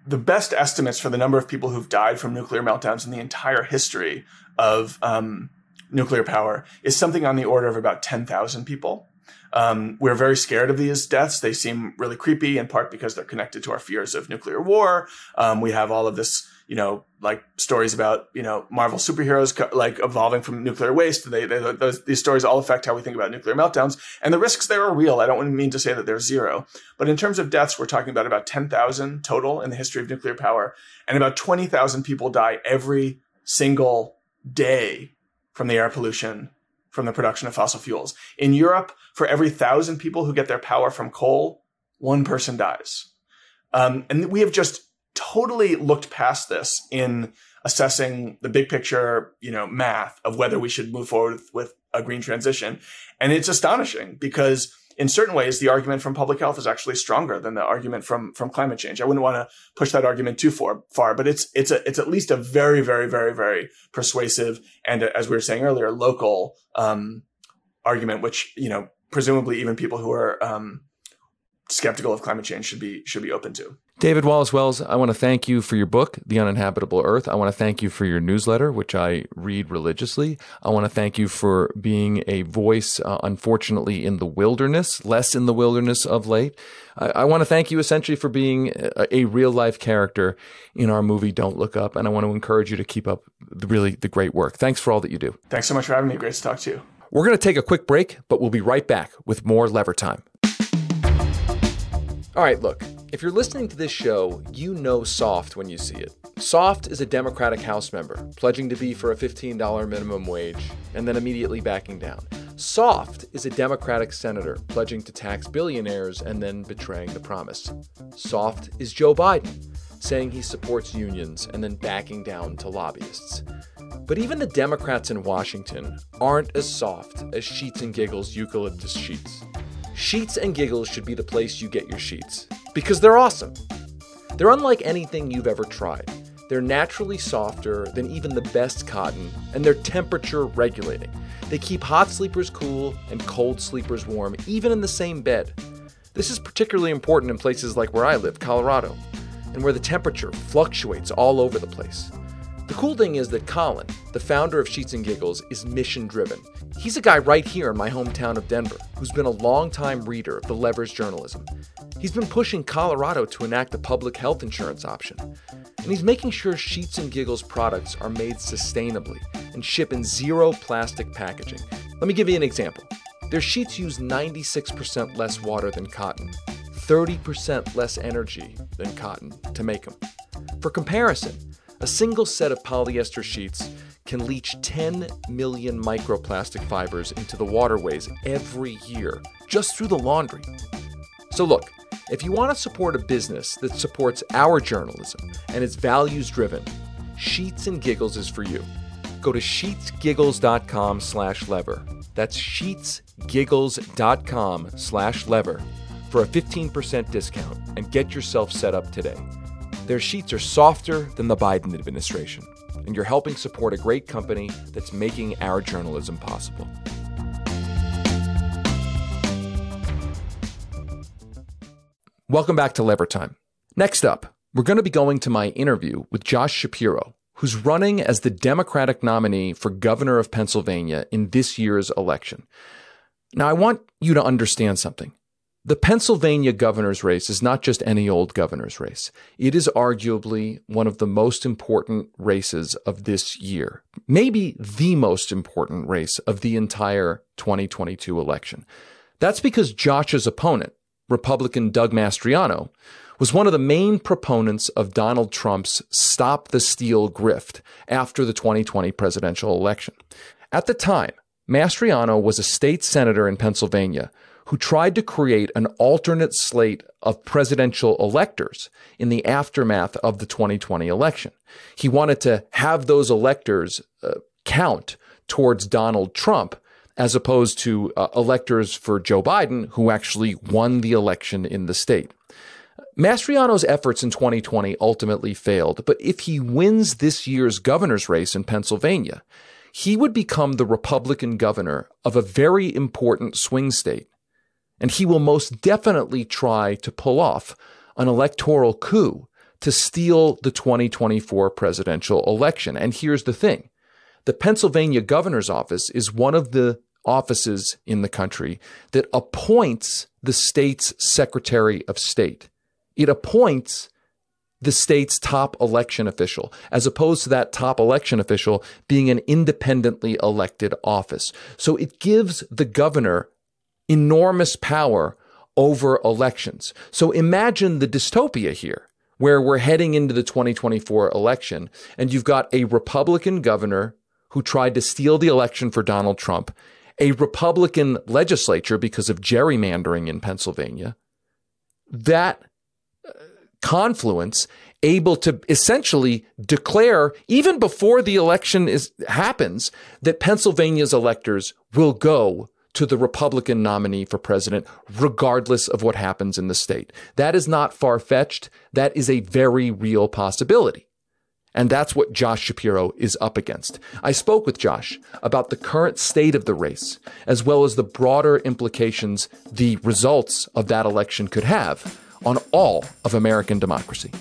the best estimates for the number of people who've died from nuclear meltdowns in the entire history of um, nuclear power is something on the order of about ten thousand people. Um, we're very scared of these deaths. They seem really creepy, in part because they're connected to our fears of nuclear war. Um, we have all of this, you know, like stories about, you know, Marvel superheroes co- like evolving from nuclear waste. They, they, those, these stories all affect how we think about nuclear meltdowns, and the risks there are real. I don't mean to say that they're zero, but in terms of deaths, we're talking about about ten thousand total in the history of nuclear power, and about twenty thousand people die every single day from the air pollution from the production of fossil fuels. In Europe, for every thousand people who get their power from coal, one person dies. Um, and we have just totally looked past this in assessing the big picture, you know, math of whether we should move forward with, with a green transition. And it's astonishing because in certain ways, the argument from public health is actually stronger than the argument from, from climate change. I wouldn't want to push that argument too far, far, but it's, it's a, it's at least a very, very, very, very persuasive and, as we were saying earlier, local, um, argument, which, you know, presumably even people who are, um, skeptical of climate change should be, should be open to. David Wallace Wells, I want to thank you for your book, The Uninhabitable Earth. I want to thank you for your newsletter, which I read religiously. I want to thank you for being a voice, uh, unfortunately, in the wilderness, less in the wilderness of late. I, I want to thank you essentially for being a, a real-life character in our movie Don't Look Up, and I want to encourage you to keep up the, really the great work. Thanks for all that you do. Thanks so much for having me. Great to talk to you. We're going to take a quick break, but we'll be right back with more Lever Time. All right, look, if you're listening to this show, you know Soft when you see it. Soft is a Democratic House member, pledging to be for a fifteen dollars minimum wage, and then immediately backing down. Soft is a Democratic senator, pledging to tax billionaires and then betraying the promise. Soft is Joe Biden, saying he supports unions and then backing down to lobbyists. But even the Democrats in Washington aren't as soft as Sheets and Giggles eucalyptus sheets. Sheets and Giggles should be the place you get your sheets, because they're awesome. They're unlike anything you've ever tried. They're naturally softer than even the best cotton, and they're temperature regulating. They keep hot sleepers cool and cold sleepers warm, even in the same bed. This is particularly important in places like where I live, Colorado, and where the temperature fluctuates all over the place. The cool thing is that Colin, the founder of Sheets and Giggles, is mission-driven. He's a guy right here in my hometown of Denver who's been a longtime reader of the Lever's journalism. He's been pushing Colorado to enact a public health insurance option. And he's making sure Sheets and Giggles products are made sustainably and ship in zero plastic packaging. Let me give you an example. Their sheets use ninety-six percent less water than cotton, thirty percent less energy than cotton to make them. For comparison, a single set of polyester sheets can leach ten million microplastic fibers into the waterways every year, just through the laundry. So look, if you want to support a business that supports our journalism and is values-driven, Sheets and Giggles is for you. Go to sheetsgiggles.com slash lever. That's sheetsgiggles.com slash lever for a fifteen percent discount and get yourself set up today. Their sheets are softer than the Biden administration, and you're helping support a great company that's making our journalism possible. Welcome back to Lever Time. Next up, we're going to be going to my interview with Josh Shapiro, who's running as the Democratic nominee for governor of Pennsylvania in this year's election. Now, I want you to understand something. The Pennsylvania governor's race is not just any old governor's race. It is arguably one of the most important races of this year, maybe the most important race of the entire twenty twenty-two election. That's because Josh's opponent, Republican Doug Mastriano, was one of the main proponents of Donald Trump's Stop the Steal grift after the twenty twenty presidential election. At the time, Mastriano was a state senator in Pennsylvania who tried to create an alternate slate of presidential electors in the aftermath of the twenty twenty election. He wanted to have those electors uh, count towards Donald Trump as opposed to uh, electors for Joe Biden, who actually won the election in the state. Mastriano's efforts in twenty twenty ultimately failed, but if he wins this year's governor's race in Pennsylvania, he would become the Republican governor of a very important swing state. And he will most definitely try to pull off an electoral coup to steal the twenty twenty-four presidential election. And here's the thing. The Pennsylvania governor's office is one of the offices in the country that appoints the state's Secretary of State. It appoints the state's top election official, as opposed to that top election official being an independently elected office. So it gives the governor enormous power over elections. So imagine the dystopia here, where we're heading into the twenty twenty-four election, and you've got a Republican governor who tried to steal the election for Donald Trump, a Republican legislature because of gerrymandering in Pennsylvania, that confluence able to essentially declare, even before the election is happens, that Pennsylvania's electors will go to the Republican nominee for president, regardless of what happens in the state. That is not far-fetched. That is a very real possibility. And that's what Josh Shapiro is up against. I spoke with Josh about the current state of the race, as well as the broader implications the results of that election could have on all of American democracy.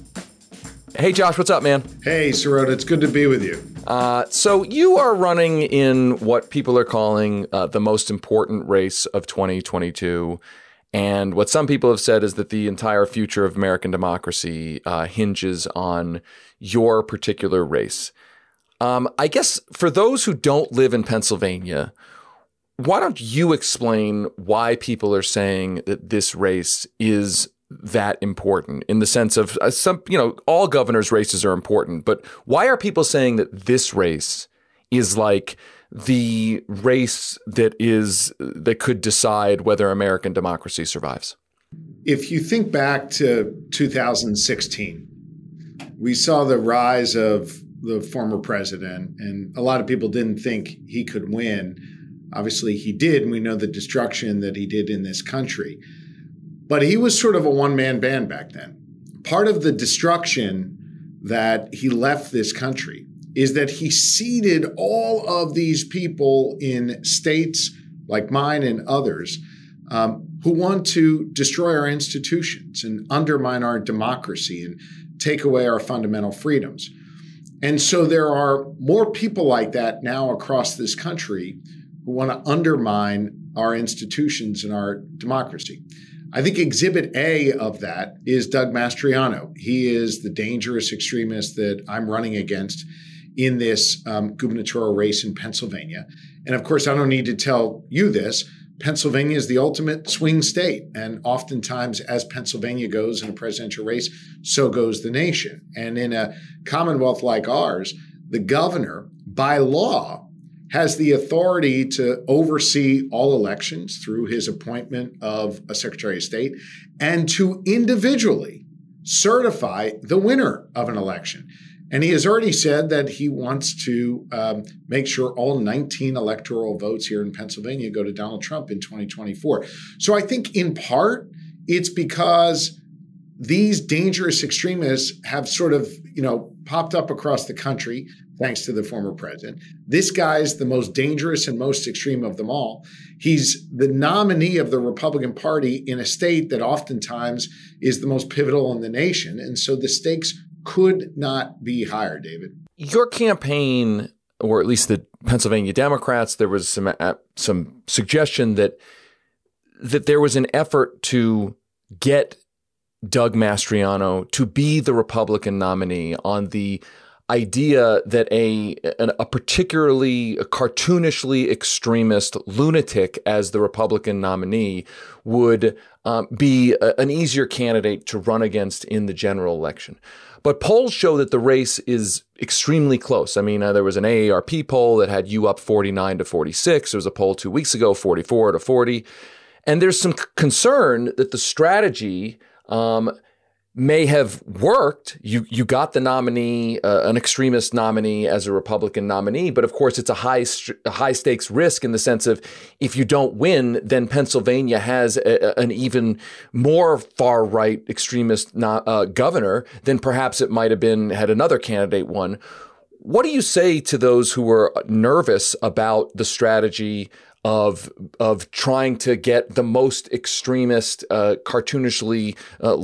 Hey, Josh, what's up, man? Hey, Sirota, it's good to be with you. Uh, so you are running in what people are calling uh, the most important race of twenty twenty-two. And what some people have said is that the entire future of American democracy uh, hinges on your particular race. Um, I guess for those who don't live in Pennsylvania, why don't you explain why people are saying that this race is that important, in the sense of uh, some, you know, all governors' races are important, but why are people saying that this race is like the race that is that could decide whether American democracy survives? If you think back to two thousand sixteen, we saw the rise of the former president, and a lot of people didn't think he could win. Obviously, he did, and we know the destruction that he did in this country. But he was sort of a one-man band back then. Part of the destruction that he left this country is that he seeded all of these people in states like mine and others um, who want to destroy our institutions and undermine our democracy and take away our fundamental freedoms. And so there are more people like that now across this country who want to undermine our institutions and our democracy. I think exhibit A of that is Doug Mastriano. He is the dangerous extremist that I'm running against in this um, gubernatorial race in Pennsylvania. And of course, I don't need to tell you this. Pennsylvania is the ultimate swing state. And oftentimes, as Pennsylvania goes in a presidential race, so goes the nation. And in a commonwealth like ours, the governor, by law, has the authority to oversee all elections through his appointment of a Secretary of State and to individually certify the winner of an election. And he has already said that he wants to um, make sure all nineteen electoral votes here in Pennsylvania go to Donald Trump in twenty twenty-four. So I think in part it's because these dangerous extremists have sort of, you know, popped up across the country thanks to the former president. This guy's the most dangerous and most extreme of them all. He's the nominee of the Republican Party in a state that oftentimes is the most pivotal in the nation. And so the stakes could not be higher, David. Your campaign, or at least the Pennsylvania Democrats, there was some uh, some suggestion that that there was an effort to get Doug Mastriano to be the Republican nominee on the idea that a a particularly cartoonishly extremist lunatic as the Republican nominee would um, be a, an easier candidate to run against in the general election. But polls show that the race is extremely close. I mean, uh, there was an A A R P poll that had you up forty-nine to forty-six. There was a poll two weeks ago, forty-four to forty. And there's some c- concern that the strategy um, may have worked. You you got the nominee, uh, an extremist nominee as a Republican nominee, but of course it's a high a high stakes risk in the sense of if you don't win, then Pennsylvania has a, an even more far right extremist no, uh, governor than perhaps it might have been had another candidate won. What do you say to those who are nervous about the strategy of of trying to get the most extremist, uh, cartoonishly uh,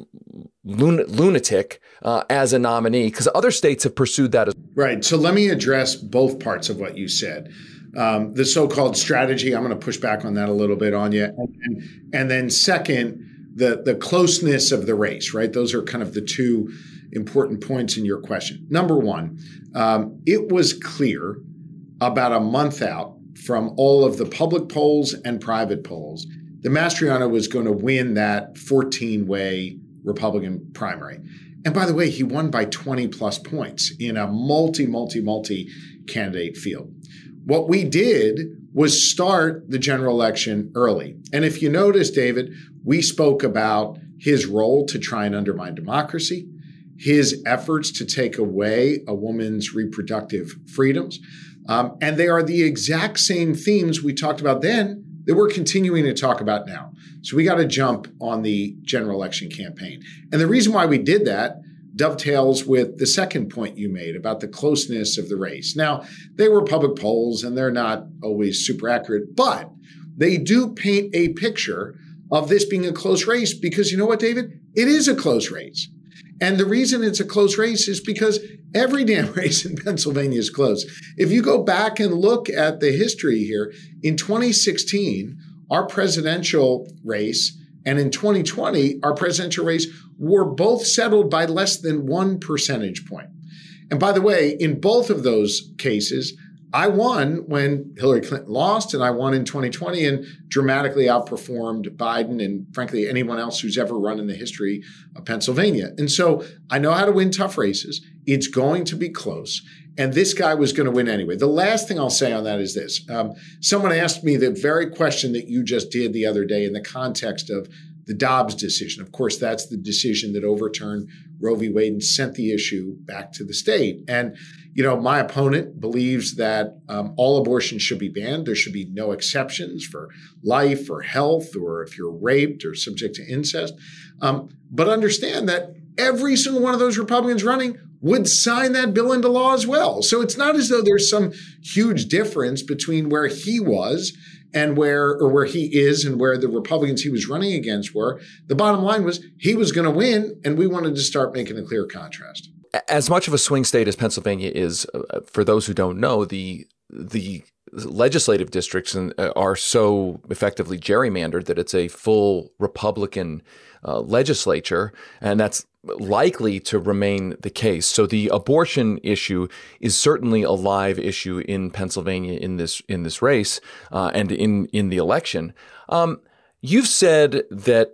lun- lunatic uh, as a nominee, because other states have pursued that as right. So let me address both parts of what you said. Um, the so-called strategy, I'm going to push back on that a little bit on you, and, and, and then second, the the closeness of the race. Right, those are kind of the two important points in your question. Number one, um, it was clear about a month out from all of the public polls and private polls that Mastriano was going to win that fourteen-way Republican primary. And by the way, he won by twenty plus points in a multi, multi, multi candidate field. What we did was start the general election early. And if you notice, David, we spoke about his role to try and undermine democracy, his efforts to take away a woman's reproductive freedoms. Um, and they are the exact same themes we talked about then that we're continuing to talk about now. So we got to jump on the general election campaign. And the reason why we did that dovetails with the second point you made about the closeness of the race. Now, they were public polls and they're not always super accurate, but they do paint a picture of this being a close race because you know what, David? It is a close race. And the reason it's a close race is because every damn race in Pennsylvania is close. If you go back and look at the history here, in twenty sixteen, our presidential race, and in twenty twenty, our presidential race were both settled by less than one percentage point. And by the way, in both of those cases, I won when Hillary Clinton lost, and I won in twenty twenty and dramatically outperformed Biden and, frankly, anyone else who's ever run in the history of Pennsylvania. And so I know how to win tough races. It's going to be close. And this guy was going to win anyway. The last thing I'll say on that is this. Um, someone asked me the very question that you just did the other day in the context of the Dobbs decision. Of course, that's the decision that overturned Roe v. Wade and sent the issue back to the state. And, you know, my opponent believes that um, all abortions should be banned. There should be no exceptions for life or health or if you're raped or subject to incest. Um, but understand that every single one of those Republicans running would sign that bill into law as well. So it's not as though there's some huge difference between where he was and where or where he is and where the Republicans he was running against were. The bottom line was he was going to win, and we wanted to start making a clear contrast. As much of a swing state as Pennsylvania is, uh, for those who don't know, the the legislative districts are so effectively gerrymandered that it's a full Republican uh, legislature, and that's likely to remain the case. So the abortion issue is certainly a live issue in Pennsylvania in this in this race uh, and in in the election. Um, you've said that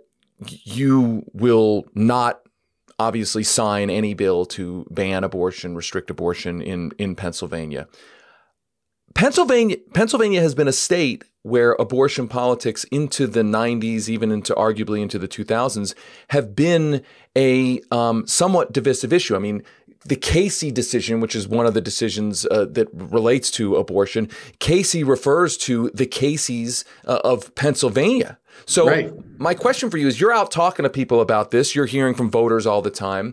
you will not obviously sign any bill to ban abortion, restrict abortion in in Pennsylvania. Pennsylvania Pennsylvania has been a state where abortion politics into the nineties, even into arguably into the two thousands, have been a um, somewhat divisive issue. I mean, the Casey decision, which is one of the decisions uh, that relates to abortion, Casey refers to the Caseys uh, of Pennsylvania. So right. My question for you is, you're out talking to people about this. You're hearing from voters all the time.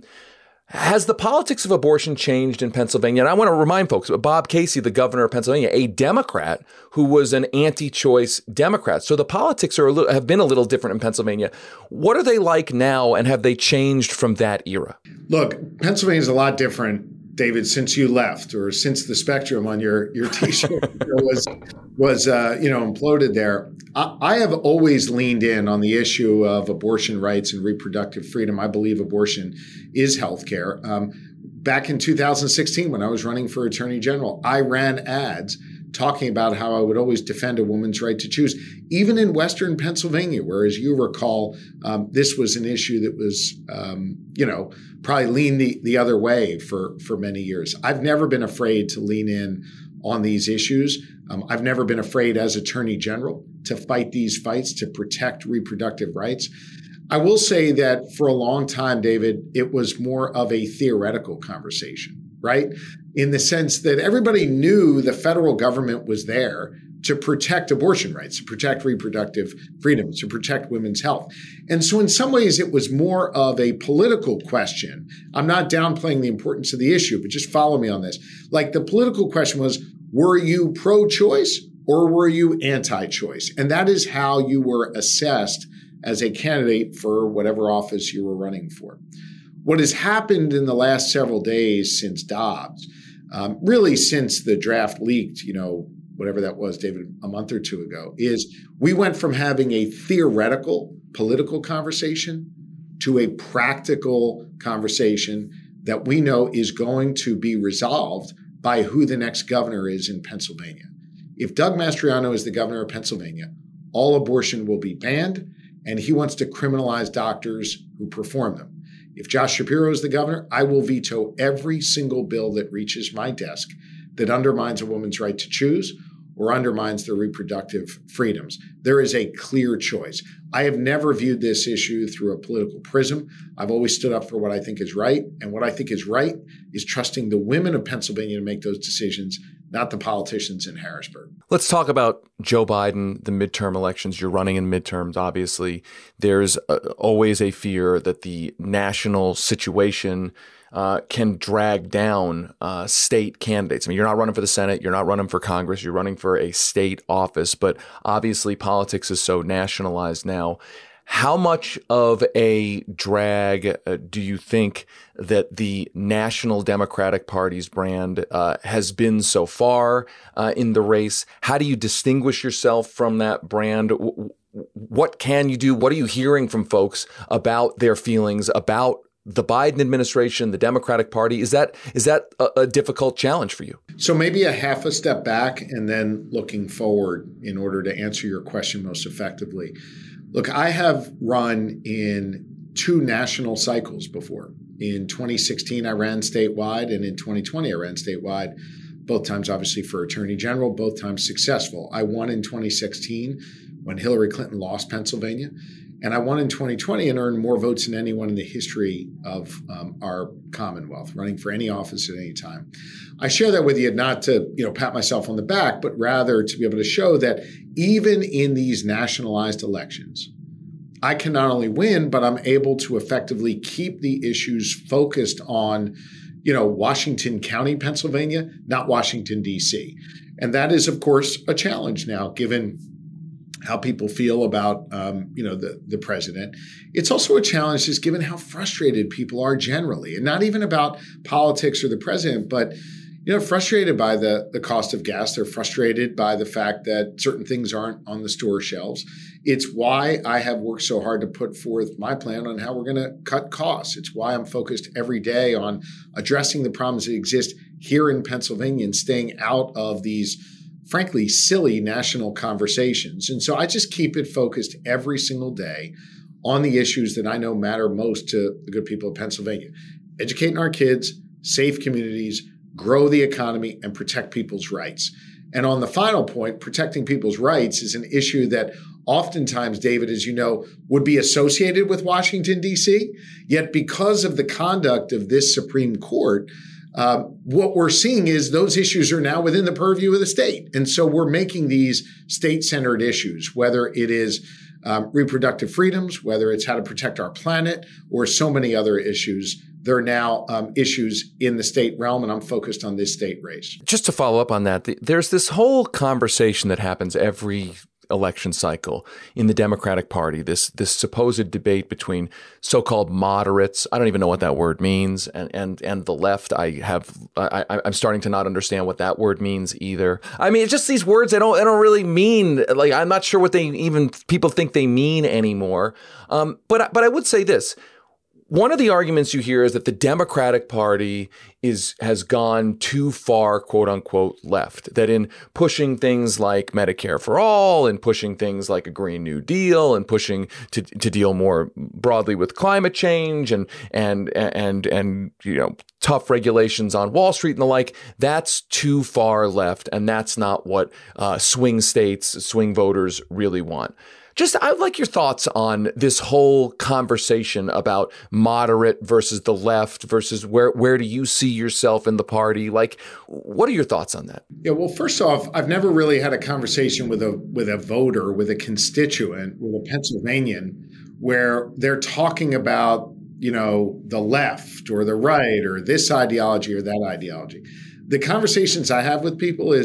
Has the politics of abortion changed in Pennsylvania? And I want to remind folks, Bob Casey, the governor of Pennsylvania, a Democrat who was an anti-choice Democrat. So the politics are a little, have been a little different in Pennsylvania. What are they like now, and have they changed from that era? Look, Pennsylvania is a lot different, David, since you left, or since the spectrum on your, your T-shirt was was uh, you know imploded there. I, I have always leaned in on the issue of abortion rights and reproductive freedom. I believe abortion is health care. Um, back in two thousand sixteen, when I was running for Attorney General, I ran ads talking about how I would always defend a woman's right to choose, even in Western Pennsylvania, where, as you recall, um, this was an issue that was, um, you know, probably leaned the, the other way for, for many years. I've never been afraid to lean in on these issues. Um, I've never been afraid as Attorney General to fight these fights to protect reproductive rights. I will say that for a long time, David, it was more of a theoretical conversation, right? In the sense that everybody knew the federal government was there to protect abortion rights, to protect reproductive freedoms, to protect women's health. And so in some ways, it was more of a political question. I'm not downplaying the importance of the issue, but just follow me on this. Like, the political question was, were you pro-choice or were you anti-choice? And that is how you were assessed as a candidate for whatever office you were running for. What has happened in the last several days since Dobbs, um, really since the draft leaked, you know, whatever that was, David, a month or two ago, is we went from having a theoretical political conversation to a practical conversation that we know is going to be resolved by who the next governor is in Pennsylvania. If Doug Mastriano is the governor of Pennsylvania, all abortion will be banned, and he wants to criminalize doctors who perform them. If Josh Shapiro is the governor, I will veto every single bill that reaches my desk that undermines a woman's right to choose or undermines their reproductive freedoms. There is a clear choice. I have never viewed this issue through a political prism. I've always stood up for what I think is right. And what I think is right is trusting the women of Pennsylvania to make those decisions, not the politicians in Harrisburg. Let's talk about Joe Biden, the midterm elections. You're running in midterms, obviously. There's uh, always a fear that the national situation Uh, can drag down uh, state candidates. I mean, you're not running for the Senate, you're not running for Congress, you're running for a state office, but obviously politics is so nationalized now. How much of a drag uh, do you think that the National Democratic Party's brand uh, has been so far uh, in the race? How do you distinguish yourself from that brand? What can you do? What are you hearing from folks about their feelings about the Biden administration, the Democratic Party? Is that is that a, a difficult challenge for you? So maybe a half a step back and then looking forward in order to answer your question most effectively. Look, I have run in two national cycles before. In twenty sixteen, I ran statewide, and in twenty twenty, I ran statewide, both times obviously for Attorney General, both times successful. I won in twenty sixteen when Hillary Clinton lost Pennsylvania. And I won in twenty twenty and earned more votes than anyone in the history of um, our Commonwealth, running for any office at any time. I share that with you not to, you know, pat myself on the back, but rather to be able to show that even in these nationalized elections, I can not only win, but I'm able to effectively keep the issues focused on, you know, Washington County, Pennsylvania, not Washington, D C. And that is, of course, a challenge now, given how people feel about, um, you know, the, the president. It's also a challenge just given how frustrated people are generally, and not even about politics or the president, but, you know, frustrated by the, the cost of gas. They're frustrated by the fact that certain things aren't on the store shelves. It's why I have worked so hard to put forth my plan on how we're going to cut costs. It's why I'm focused every day on addressing the problems that exist here in Pennsylvania and staying out of these frankly, silly national conversations. And so I just keep it focused every single day on the issues that I know matter most to the good people of Pennsylvania. Educating our kids, save communities, grow the economy, and protect people's rights. And on the final point, protecting people's rights is an issue that oftentimes, David, as you know, would be associated with Washington, D C. Yet because of the conduct of this Supreme Court, Uh, what we're seeing is those issues are now within the purview of the state. And so we're making these state-centered issues, whether it is um, reproductive freedoms, whether it's how to protect our planet, or so many other issues. They're now um, issues in the state realm, and I'm focused on this state race. Just to follow up on that, there's this whole conversation that happens every election cycle in the Democratic Party, this this supposed debate between so-called moderates. I don't even know what that word means, and and and the left. I have I, I'm starting to not understand what that word means either. I mean, it's just these words. They don't they don't really mean, like, I'm not sure what they even people think they mean anymore. Um, but but I would say this. One of the arguments you hear is that the Democratic Party is has gone too far, quote unquote, left, that in pushing things like Medicare for all and pushing things like a Green New Deal and pushing to to deal more broadly with climate change and and and and you know tough regulations on Wall Street and the like, that's too far left, and that's not what uh, swing states, swing voters really want. Just, I'd like your thoughts on this whole conversation about moderate versus the left versus where where do you see yourself in the party? Like, what are your thoughts on that? Yeah, well, first off, I've never really had a conversation with a with a voter, with a constituent, with a Pennsylvanian, where they're talking about, you know, the left or the right or this ideology or that ideology. The conversations I have with people is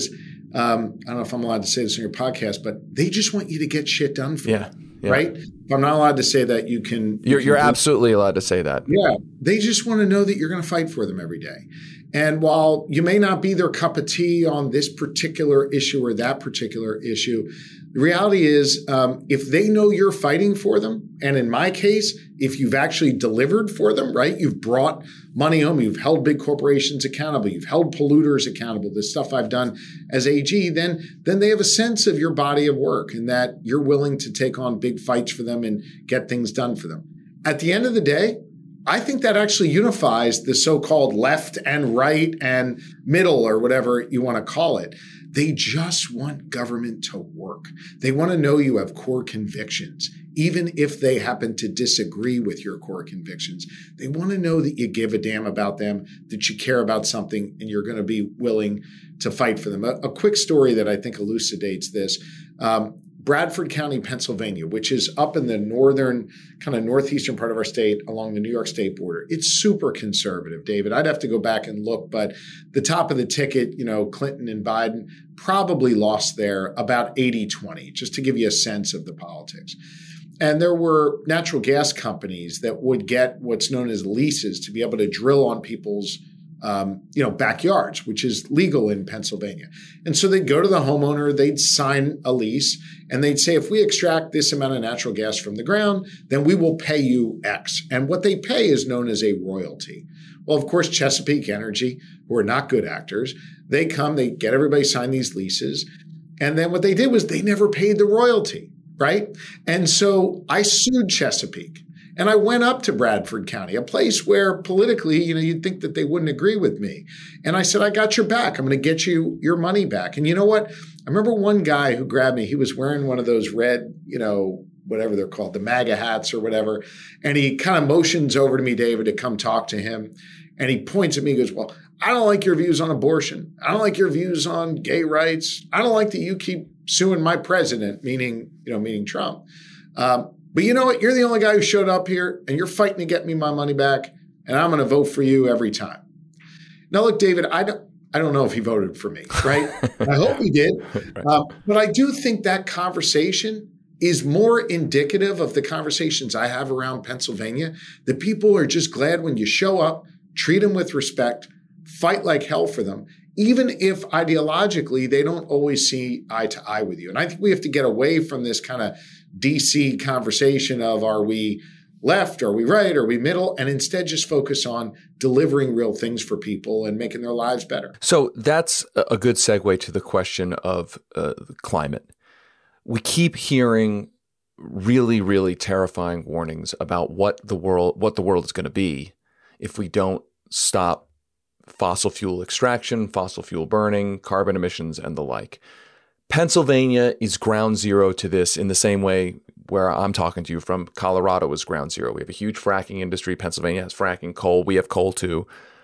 Um, I don't know if I'm allowed to say this on your podcast, but they just want you to get shit done for Yeah. them, yeah. right? If I'm not allowed to say that, you can. You're, you you're can absolutely allowed to say that. Yeah. They just want to know that you're going to fight for them every day. And while you may not be their cup of tea on this particular issue or that particular issue, the reality is um, if they know you're fighting for them, and in my case, if you've actually delivered for them, right, you've brought money home, you've held big corporations accountable, you've held polluters accountable, the stuff I've done as A G, then, then they have a sense of your body of work and that you're willing to take on big fights for them and get things done for them. At the end of the day, I think that actually unifies the so-called left and right and middle or whatever you want to call it. They just want government to work. They want to know you have core convictions, even if they happen to disagree with your core convictions. They want to know that you give a damn about them, that you care about something, and you're going to be willing to fight for them. A, a quick story that I think elucidates this. Um, Bradford County, Pennsylvania, which is up in the northern, kind of northeastern part of our state along the New York State border. It's super conservative, David. I'd have to go back and look, but the top of the ticket, you know, Clinton and Biden probably lost there about eighty twenty, just to give you a sense of the politics. And there were natural gas companies that would get what's known as leases to be able to drill on people's Um, you know, backyards, which is legal in Pennsylvania. And so they'd go to the homeowner, they'd sign a lease, and they'd say, if we extract this amount of natural gas from the ground, then we will pay you X. And what they pay is known as a royalty. Well, of course, Chesapeake Energy, who are not good actors, they come, they get everybody sign these leases. And then what they did was they never paid the royalty, right? And so I sued Chesapeake. And I went up to Bradford County, a place where politically, you know, you'd think that they wouldn't agree with me. And I said, I got your back. I'm going to get you your money back. And you know what? I remember one guy who grabbed me. He was wearing one of those red, you know, whatever they're called, the MAGA hats or whatever. And he kind of motions over to me, David, to come talk to him. And he points at me and goes, well, I don't like your views on abortion. I don't like your views on gay rights. I don't like that you keep suing my president, meaning, you know, meaning Trump. Um, But you know what? You're the only guy who showed up here and you're fighting to get me my money back. And I'm going to vote for you every time. Now, look, David, I don't, I don't know if he voted for me, right? I hope he did. Right. Um, but I do think that conversation is more indicative of the conversations I have around Pennsylvania, that people are just glad when you show up, treat them with respect, fight like hell for them, even if ideologically they don't always see eye to eye with you. And I think we have to get away from this kind of D C conversation of are we left, are we right, are we middle, and instead just focus on delivering real things for people and making their lives better. So that's a good segue to the question of uh, climate. We keep hearing really, really terrifying warnings about what the world, what the world is going to be if we don't stop fossil fuel extraction, fossil fuel burning, carbon emissions, and the like. Pennsylvania is ground zero to this in the same way where I'm talking to you from. Colorado is ground zero. We have a huge fracking industry. Pennsylvania has fracking coal. We have coal too.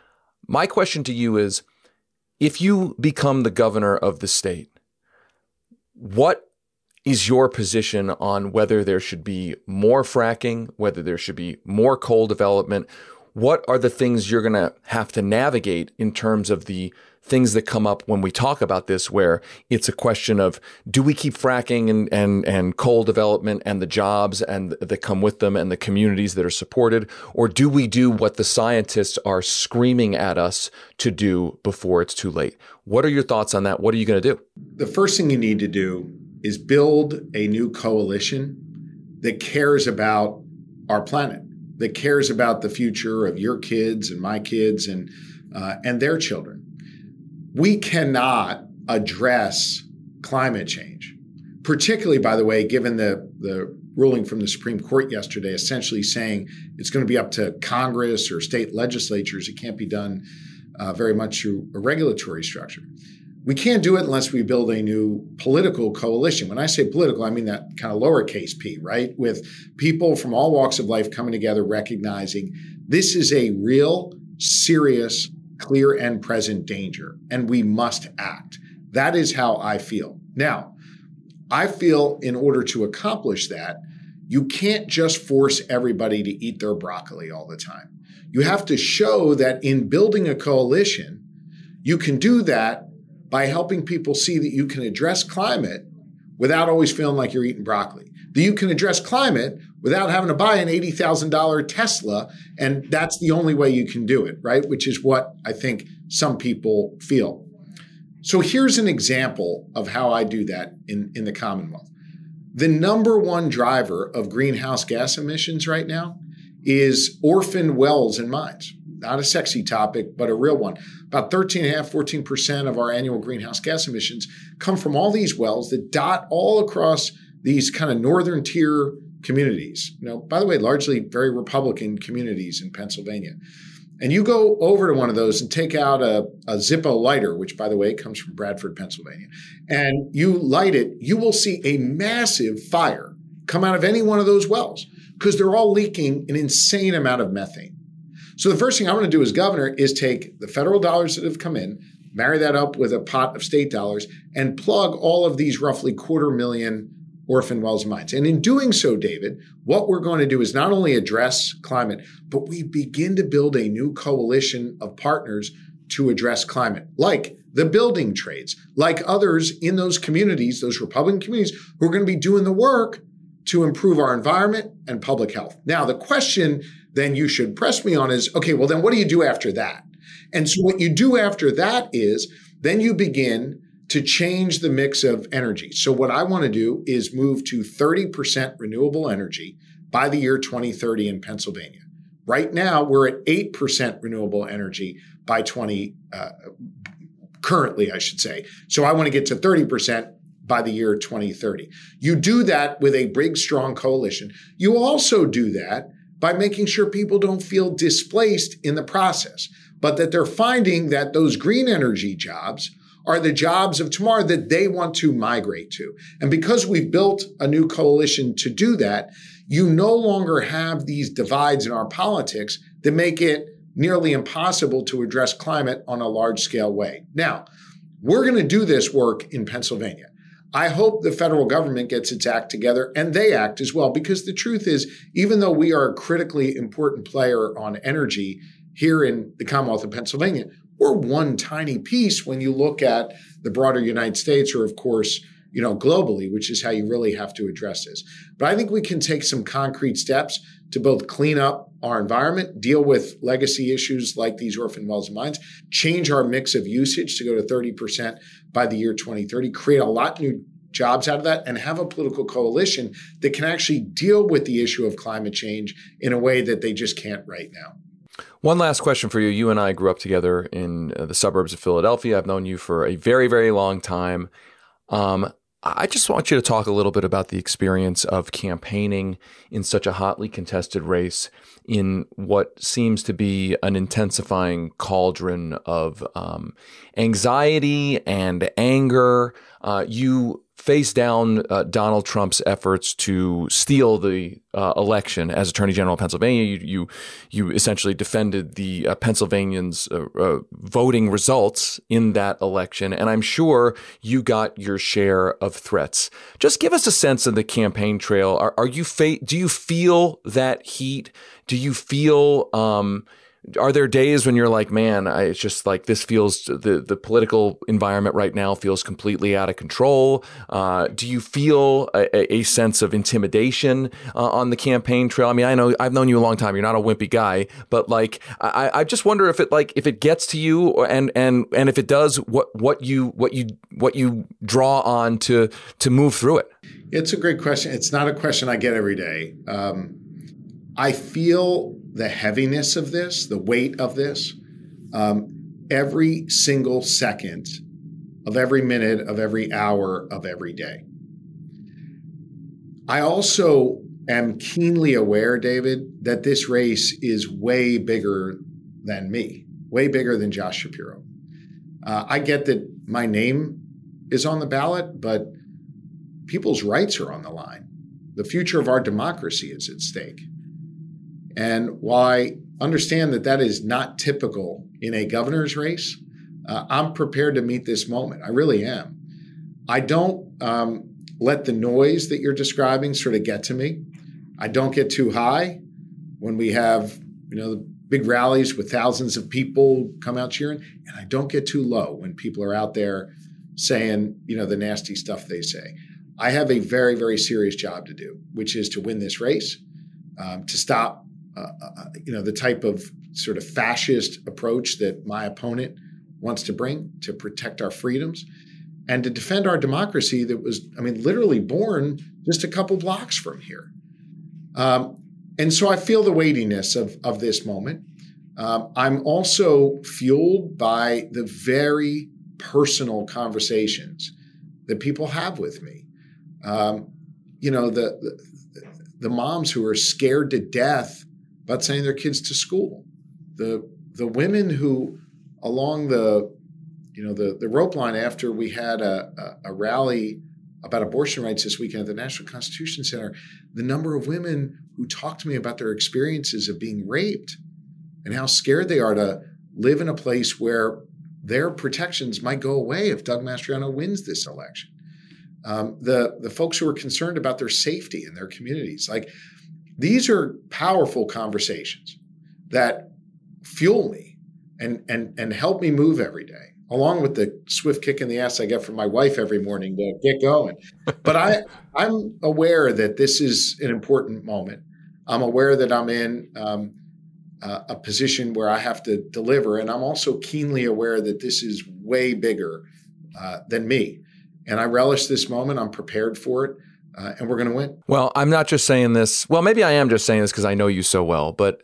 My question to you is, if you become the governor of the state, what is your position on whether there should be more fracking, whether there should be more coal development? What are the things you're going to have to navigate in terms of the things that come up when we talk about this, where it's a question of, do we keep fracking and, and, and coal development and the jobs and that come with them and the communities that are supported? Or do we do what the scientists are screaming at us to do before it's too late? What are your thoughts on that? What are you going to do? The first thing you need to do is build a new coalition that cares about our planet, that cares about the future of your kids and my kids and uh, and their children. We cannot address climate change, particularly, by the way, given the, the ruling from the Supreme Court yesterday, essentially saying it's going to be up to Congress or state legislatures. It can't be done uh, very much through a regulatory structure. We can't do it unless we build a new political coalition. When I say political, I mean that kind of lowercase p, right? With people from all walks of life coming together, recognizing this is a real, serious, clear and present danger, and we must act. That is how I feel. Now, I feel in order to accomplish that, you can't just force everybody to eat their broccoli all the time. You have to show that in building a coalition, you can do that by helping people see that you can address climate without always feeling like you're eating broccoli. That you can address climate without having to buy an eighty thousand dollars Tesla, and that's the only way you can do it, right? Which is what I think some people feel. So here's an example of how I do that in, in the Commonwealth. The number one driver of greenhouse gas emissions right now is orphaned wells and mines. Not a sexy topic, but a real one. About thirteen point five, fourteen percent of our annual greenhouse gas emissions come from all these wells that dot all across these kind of northern tier communities. You know, by the way, largely very Republican communities in Pennsylvania. And you go over to one of those and take out a, a Zippo lighter, which, by the way, comes from Bradford, Pennsylvania, and you light it, you will see a massive fire come out of any one of those wells because they're all leaking an insane amount of methane. So the first thing I'm going to do as governor is take the federal dollars that have come in, marry that up with a pot of state dollars, and plug all of these roughly quarter million orphan wells and mines. And in doing so, David, what we're going to do is not only address climate, but we begin to build a new coalition of partners to address climate, like the building trades, like others in those communities, those Republican communities, who are going to be doing the work to improve our environment and public health. Now, the question then you should press me on is, okay, well, then what do you do after that? And so what you do after that is then you begin to change the mix of energy. So what I want to do is move to thirty percent renewable energy by the year twenty thirty in Pennsylvania. Right now, we're at eight percent renewable energy by twenty, uh, currently, I should say. So I want to get to thirty percent by the year twenty thirty. You do that with a big, strong coalition. You also do that by making sure people don't feel displaced in the process, but that they're finding that those green energy jobs are the jobs of tomorrow that they want to migrate to. And because we've built a new coalition to do that, you no longer have these divides in our politics that make it nearly impossible to address climate on a large scale way. Now, we're going to do this work in Pennsylvania. I hope the federal government gets its act together and they act as well, because the truth is, even though we are a critically important player on energy here in the Commonwealth of Pennsylvania, we're one tiny piece when you look at the broader United States or, of course, you know, globally, which is how you really have to address this. But I think we can take some concrete steps to both clean up our environment, deal with legacy issues like these orphan wells and mines, change our mix of usage to go to thirty percent by the year twenty thirty, create a lot new jobs out of that, and have a political coalition that can actually deal with the issue of climate change in a way that they just can't right now. One last question for you. You and I grew up together in uh, the suburbs of Philadelphia. I've known you for a very, very long time. Um, I just want you to talk a little bit about the experience of campaigning in such a hotly contested race in what seems to be an intensifying cauldron of um, anxiety and anger. Uh, you face down uh, Donald Trump's efforts to steal the uh, election as Attorney General of Pennsylvania. You you, you essentially defended the uh, Pennsylvanians' uh, uh, voting results in that election, and I'm sure you got your share of threats. Just give us a sense of the campaign trail. Are, are you fa- do you feel that heat? Do you feel um, are there days when you're like, man, I, it's just like this feels the the political environment right now feels completely out of control? Uh, do you feel a, a sense of intimidation uh, on the campaign trail? I mean, I know I've known you a long time. You're not a wimpy guy, but like, I, I just wonder if it like if it gets to you, and and and if it does, what what you what you what you draw on to to move through it. It's a great question. It's not a question I get every day. Um, I feel the heaviness of this, the weight of this, um, every single second of every minute of every hour of every day. I also am keenly aware, David, that this race is way bigger than me, way bigger than Josh Shapiro. Uh, I get that my name is on the ballot, but people's rights are on the line. The future of our democracy is at stake. And while I understand that that is not typical in a governor's race, uh, I'm prepared to meet this moment. I really am. I don't um, let the noise that you're describing sort of get to me. I don't get too high when we have, you know, the big rallies with thousands of people come out cheering, and I don't get too low when people are out there saying, you know, the nasty stuff they say. I have a very, very serious job to do, which is to win this race, um, to stop, uh, uh, you know, the type of sort of fascist approach that my opponent wants to bring to protect our freedoms and to defend our democracy that was, I mean, literally born just a couple blocks from here. Um, and so I feel the weightiness of, of this moment. Um, I'm also fueled by the very personal conversations that people have with me. Um, you know, the, the the moms who are scared to death about sending their kids to school, the the women who along the you know the the rope line after we had a, a, a rally about abortion rights this weekend at the National Constitution Center, the number of women who talked to me about their experiences of being raped and how scared they are to live in a place where their protections might go away if Doug Mastriano wins this election. Um, the, the folks who are concerned about their safety in their communities. Like, these are powerful conversations that fuel me and, and, and help me move every day, along with the swift kick in the ass I get from my wife every morning to get going. But I, I'm aware that this is an important moment. I'm aware that I'm in um, uh, a position where I have to deliver. And I'm also keenly aware that this is way bigger uh, than me. And I relish this moment. I'm prepared for it. Uh, and we're going to win. Well, I'm not just saying this. Well, maybe I am just saying this because I know you so well, but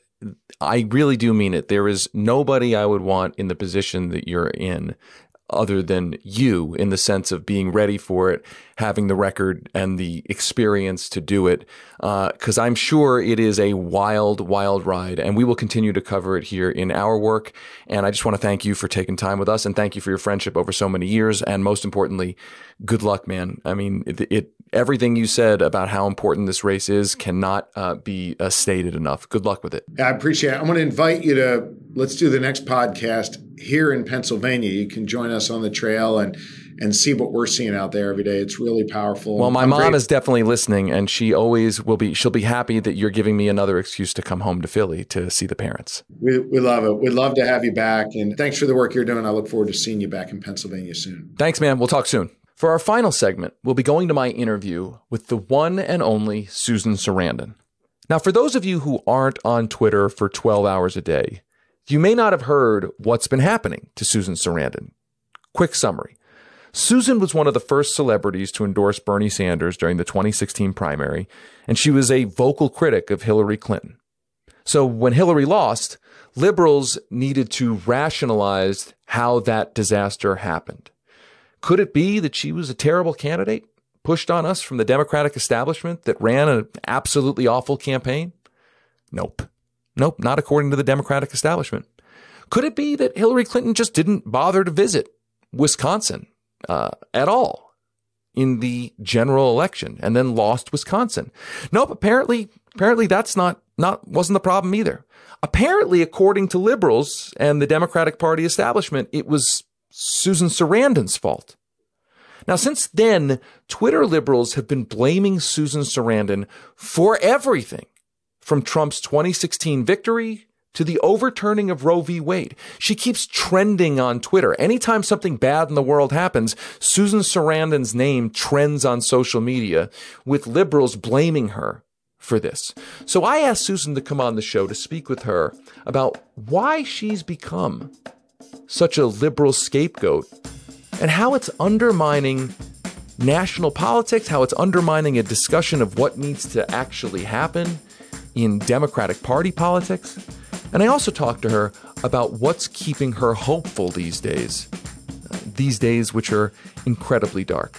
I really do mean it. There is nobody I would want in the position that you're in other than you, in the sense of being ready for it, having the record and the experience to do it. Because uh, I'm sure it is a wild, wild ride, and we will continue to cover it here in our work. And I just want to thank you for taking time with us, and thank you for your friendship over so many years. And most importantly, good luck, man. I mean, it, it everything you said about how important this race is cannot uh, be uh, stated enough. Good luck with it. I appreciate it. I'm going to invite you to, let's do the next podcast here in Pennsylvania. You can join us on the trail and and see what we're seeing out there every day. It's really powerful. Well, my I'm mom great. is definitely listening, and she always will be. She'll be happy that you're giving me another excuse to come home to Philly to see the parents. We, we love it. We'd love to have you back. And thanks for the work you're doing. I look forward to seeing you back in Pennsylvania soon. Thanks, man. We'll talk soon. For our final segment, we'll be going to my interview with the one and only Susan Sarandon. Now, for those of you who aren't on Twitter for twelve hours a day, you may not have heard what's been happening to Susan Sarandon. Quick summary. Susan was one of the first celebrities to endorse Bernie Sanders during the twenty sixteen primary, and she was a vocal critic of Hillary Clinton. So when Hillary lost, liberals needed to rationalize how that disaster happened. Could it be that she was a terrible candidate, pushed on us from the Democratic establishment that ran an absolutely awful campaign? Nope. Nope, not according to the Democratic establishment. Could it be that Hillary Clinton just didn't bother to visit Wisconsin uh, at all in the general election and then lost Wisconsin? Nope, apparently, apparently that's not, not wasn't the problem either. Apparently, according to liberals and the Democratic Party establishment, it was Susan Sarandon's fault. Now, since then, Twitter liberals have been blaming Susan Sarandon for everything, from Trump's twenty sixteen victory to the overturning of Roe v. Wade. She keeps trending on Twitter. Anytime something bad in the world happens, Susan Sarandon's name trends on social media, with liberals blaming her for this. So I asked Susan to come on the show to speak with her about why she's become such a liberal scapegoat and how it's undermining national politics, how it's undermining a discussion of what needs to actually happen in Democratic Party politics. And I also talked to her about what's keeping her hopeful these days, uh, these days which are incredibly dark.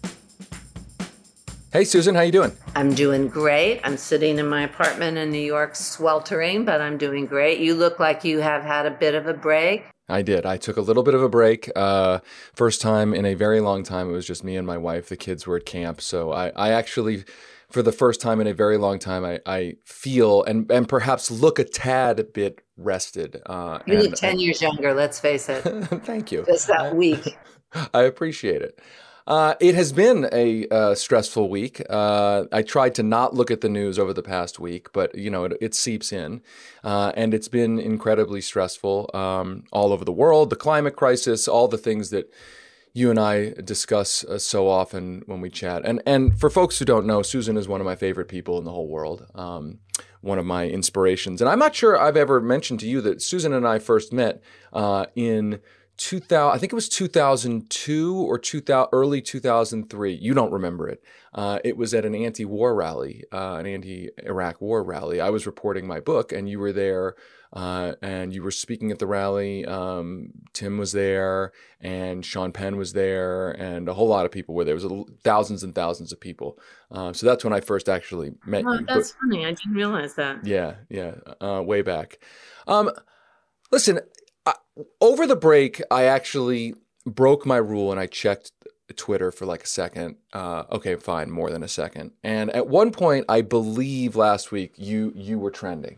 Hey, Susan, how you doing? I'm doing great. I'm sitting in my apartment in New York, sweltering, but I'm doing great. You look like you have had a bit of a break. I did. I took a little bit of a break. Uh, first time in a very long time. It was just me and my wife. The kids were at camp. So I, I actually, for the first time in a very long time, I, I feel and, and perhaps look a tad bit rested. Uh, you and, look ten years younger, let's face it. Thank you. Just that week. I appreciate it. Uh, it has been a uh, stressful week. Uh, I tried to not look at the news over the past week, but you know it, it seeps in, uh, and it's been incredibly stressful um, all over the world. The climate crisis, all the things that you and I discuss uh, so often when we chat. And and for folks who don't know, Susan is one of my favorite people in the whole world. Um, one of my inspirations, and I'm not sure I've ever mentioned to you that Susan and I first met uh, in. two thousand, I think it was two thousand two or two thousand, early two thousand three. You don't remember it. Uh, it was at an anti-war rally, uh, an anti-Iraq war rally. I was reporting my book, and you were there, uh, and you were speaking at the rally. Um, Tim was there, and Sean Penn was there, and a whole lot of people were there. It was a, thousands and thousands of people. Uh, so that's when I first actually met oh, you. That's but, funny. I didn't realize that. Yeah, yeah, uh, way back. Um, listen. I, over the break, I actually broke my rule and I checked Twitter for like a second. Uh, okay, fine, more than a second. And at one point, I believe last week you you were trending,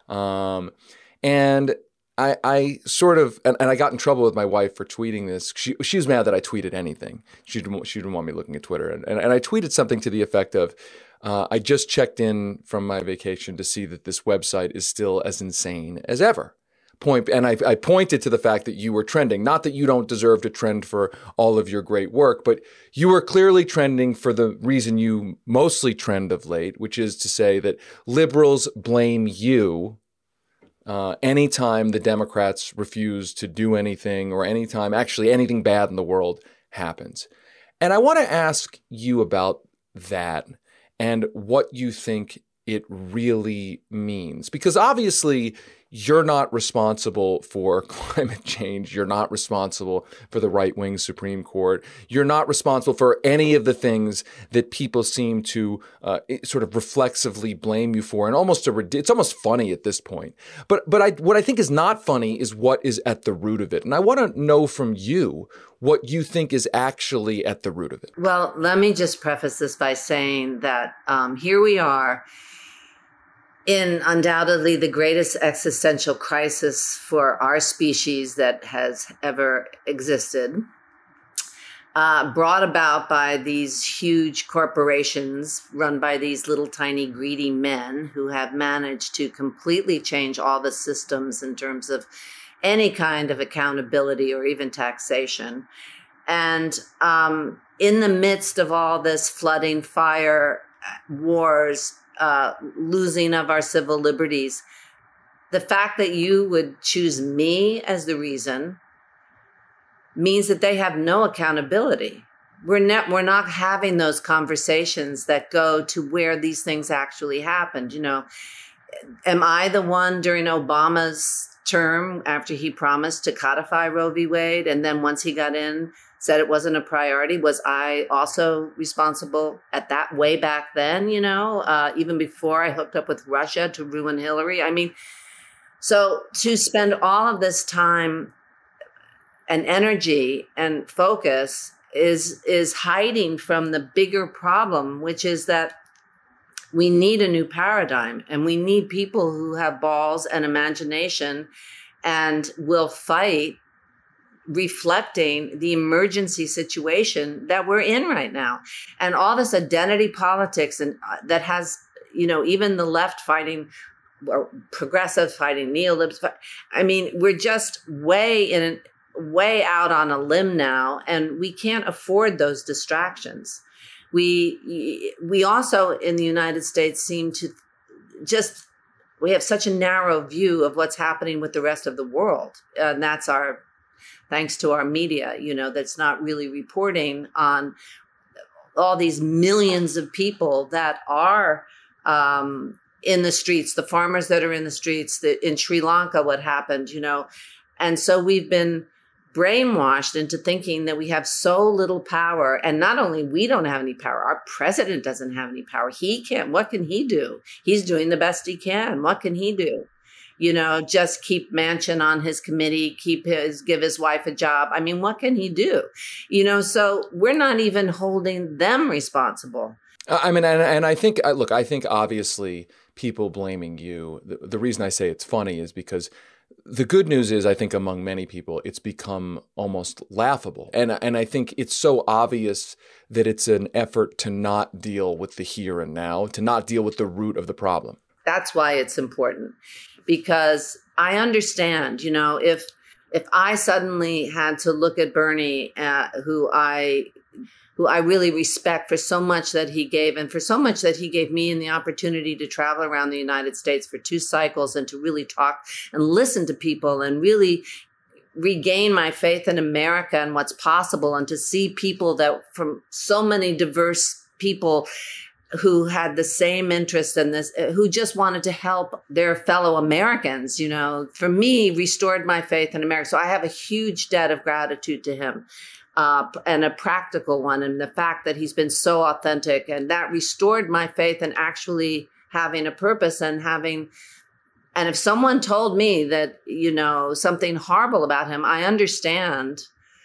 um, and I I sort of and, and I got in trouble with my wife for tweeting this. She she was mad that I tweeted anything. She didn't she didn't want me looking at Twitter, and and, and I tweeted something to the effect of. Uh, I just checked in from my vacation to see that this website is still as insane as ever. Point, and I, I pointed to the fact that you were trending. Not that you don't deserve to trend for all of your great work, but you were clearly trending for the reason you mostly trend of late, which is to say that liberals blame you uh, anytime the Democrats refuse to do anything or anytime actually anything bad in the world happens. And I want to ask you about that and what you think it really means. Because obviously, you're not responsible for climate change. You're not responsible for the right-wing Supreme Court. You're not responsible for any of the things that people seem to uh, sort of reflexively blame you for. And almost a, it's almost funny at this point. But but I, what I think is not funny is what is at the root of it. And I want to know from you what you think is actually at the root of it. Well, let me just preface this by saying that um, here we are in undoubtedly the greatest existential crisis for our species that has ever existed, uh, brought about by these huge corporations run by these little tiny greedy men who have managed to completely change all the systems in terms of any kind of accountability or even taxation. And um, in the midst of all this flooding, fire, wars, Uh, losing of our civil liberties, the fact that you would choose me as the reason means that they have no accountability. We're not, we're not having those conversations that go to where these things actually happened. You know, am I the one during Obama's term after he promised to codify Roe v. Wade, and then once he got in, said it wasn't a priority? Was I also responsible at that way back then, you know, uh, even before I hooked up with Russia to ruin Hillary? I mean, so to spend all of this time and energy and focus is is hiding from the bigger problem, which is that we need a new paradigm, and we need people who have balls and imagination and will fight reflecting the emergency situation that we're in right now. And all this identity politics and uh, that has, you know, even the left fighting or progressives fighting neolibs. I mean, we're just way in, way out on a limb now, and we can't afford those distractions. We, we also in the United States seem to just, we have such a narrow view of what's happening with the rest of the world. And that's our, thanks to our media, you know, that's not really reporting on all these millions of people that are um, in the streets, the farmers that are in the streets, the, in Sri Lanka, what happened, you know. And so we've been brainwashed into thinking that we have so little power. And not only we don't have any power, our president doesn't have any power. He can't, what can he do? He's doing the best he can. What can he do? You know, just keep Manchin on his committee, keep his, give his wife a job. I mean, what can he do? You know, so we're not even holding them responsible. I mean, and, and I think, look, I think obviously people blaming you, the, the reason I say it's funny is because the good news is, I think among many people, it's become almost laughable. And, and I think it's so obvious that it's an effort to not deal with the here and now, to not deal with the root of the problem. That's why it's important, because I understand, you know, if if I suddenly had to look at Bernie, uh, who I who I really respect for so much that he gave, and for so much that he gave me and the opportunity to travel around the United States for two cycles and to really talk and listen to people and really regain my faith in America and what's possible, and to see people that from so many diverse people who had the same interest in this, who just wanted to help their fellow Americans, you know, for me, restored my faith in America. So I have a huge debt of gratitude to him, uh, and a practical one. And the fact that he's been so authentic, and that restored my faith in actually having a purpose and having, and if someone told me that, you know, something horrible about him, I understand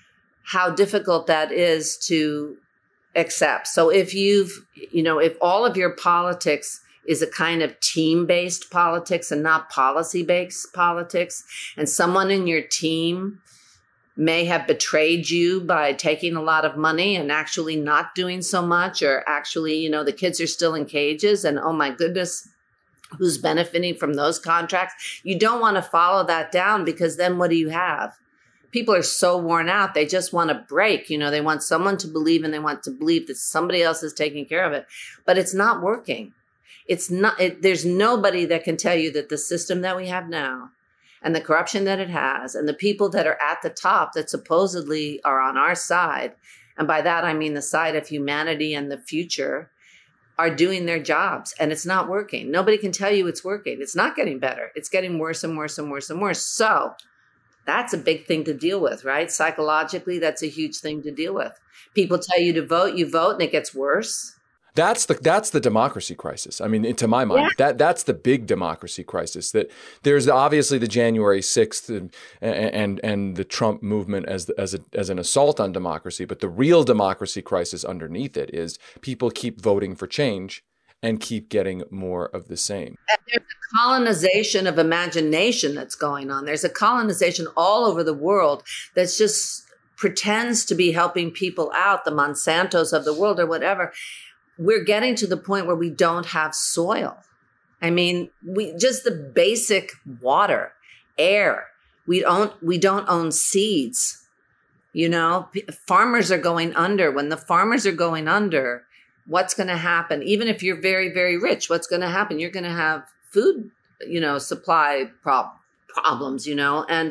how difficult that is to accept. So if you've, you know, if all of your politics is a kind of team-based politics and not policy-based politics, and someone in your team may have betrayed you by taking a lot of money and actually not doing so much, or actually, you know, the kids are still in cages and, oh my goodness, who's benefiting from those contracts? You don't want to follow that down, because then what do you have? People are so worn out. They just want to break. You know, they want someone to believe, and they want to believe that somebody else is taking care of it. But it's not working. It's not, it, there's nobody that can tell you that the system that we have now, and the corruption that it has, and the people that are at the top that supposedly are on our side, and by that I mean the side of humanity and the future, are doing their jobs, and it's not working. Nobody can tell you it's working. It's not getting better. It's getting worse and worse and worse and worse. So that's a big thing to deal with, right? Psychologically, that's a huge thing to deal with. People tell you to vote, you vote, and it gets worse. That's the that's the democracy crisis. I mean, to my mind, yeah. that that's the big democracy crisis. That there's obviously the January sixth and and and the Trump movement as as a, as an assault on democracy, but the real democracy crisis underneath it is people keep voting for change and keep getting more of the same. And there's a colonization of imagination that's going on. There's a colonization all over the world that's just pretends to be helping people out, the Monsantos of the world or whatever. We're getting to the point where we don't have soil. I mean, we just the basic water, air. We don't we don't own seeds. You know, farmers are going under. When the farmers are going under, what's going to happen? Even if you're very, very rich, what's going to happen? You're going to have food, you know, supply prob- problems, you know. And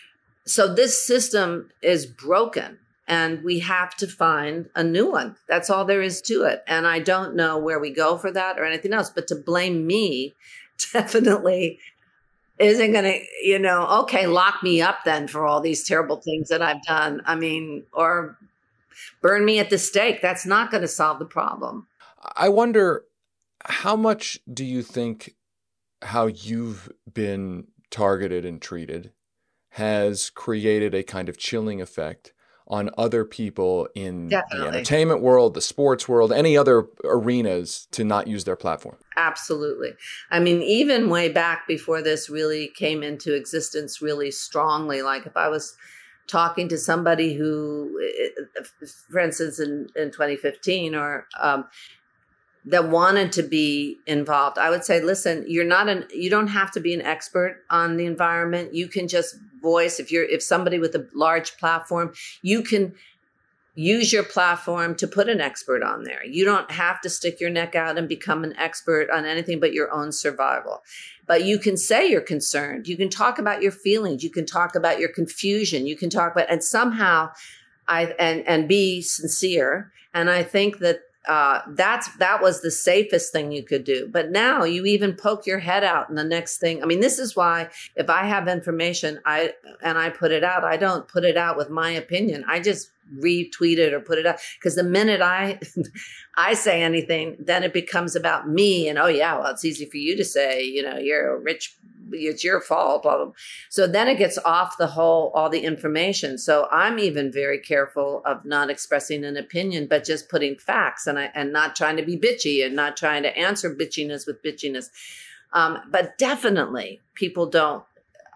so this system is broken. And we have to find a new one. That's all there is to it. And I don't know where we go for that or anything else. But to blame me definitely isn't going to, you know, okay, lock me up then for all these terrible things that I've done. I mean, or burn me at the stake. That's not going to solve the problem. I wonder, how much do you think how you've been targeted and treated has created a kind of chilling effect on other people in Definitely. the entertainment world, the sports world, any other arenas to not use their platform? Absolutely. I mean, even way back before this really came into existence really strongly, like if I was talking to somebody who, for instance, in, in twenty fifteen or um, that wanted to be involved, I would say, listen, you're not an, you don't have to be an expert on the environment. You can just voice, if you're, if somebody with a large platform, you can use your platform to put an expert on there. You don't have to stick your neck out and become an expert on anything but your own survival. But you can say you're concerned. You can talk about your feelings. You can talk about your confusion. You can talk about, and somehow I, and, and be sincere. And I think that Uh, that's, that was the safest thing you could do. But now you even poke your head out and the next thing, I mean, this is why if I have information, I, and I put it out, I don't put it out with my opinion. I just retweet it or put it out. Cause the minute I, I say anything, then it becomes about me and, oh yeah, well, it's easy for you to say, you know, you're a rich, it's your fault, blah, blah. So then it gets off the whole, all the information. So I'm even very careful of not expressing an opinion, but just putting facts and I, and not trying to be bitchy and not trying to answer bitchiness with bitchiness. Um, but definitely people don't,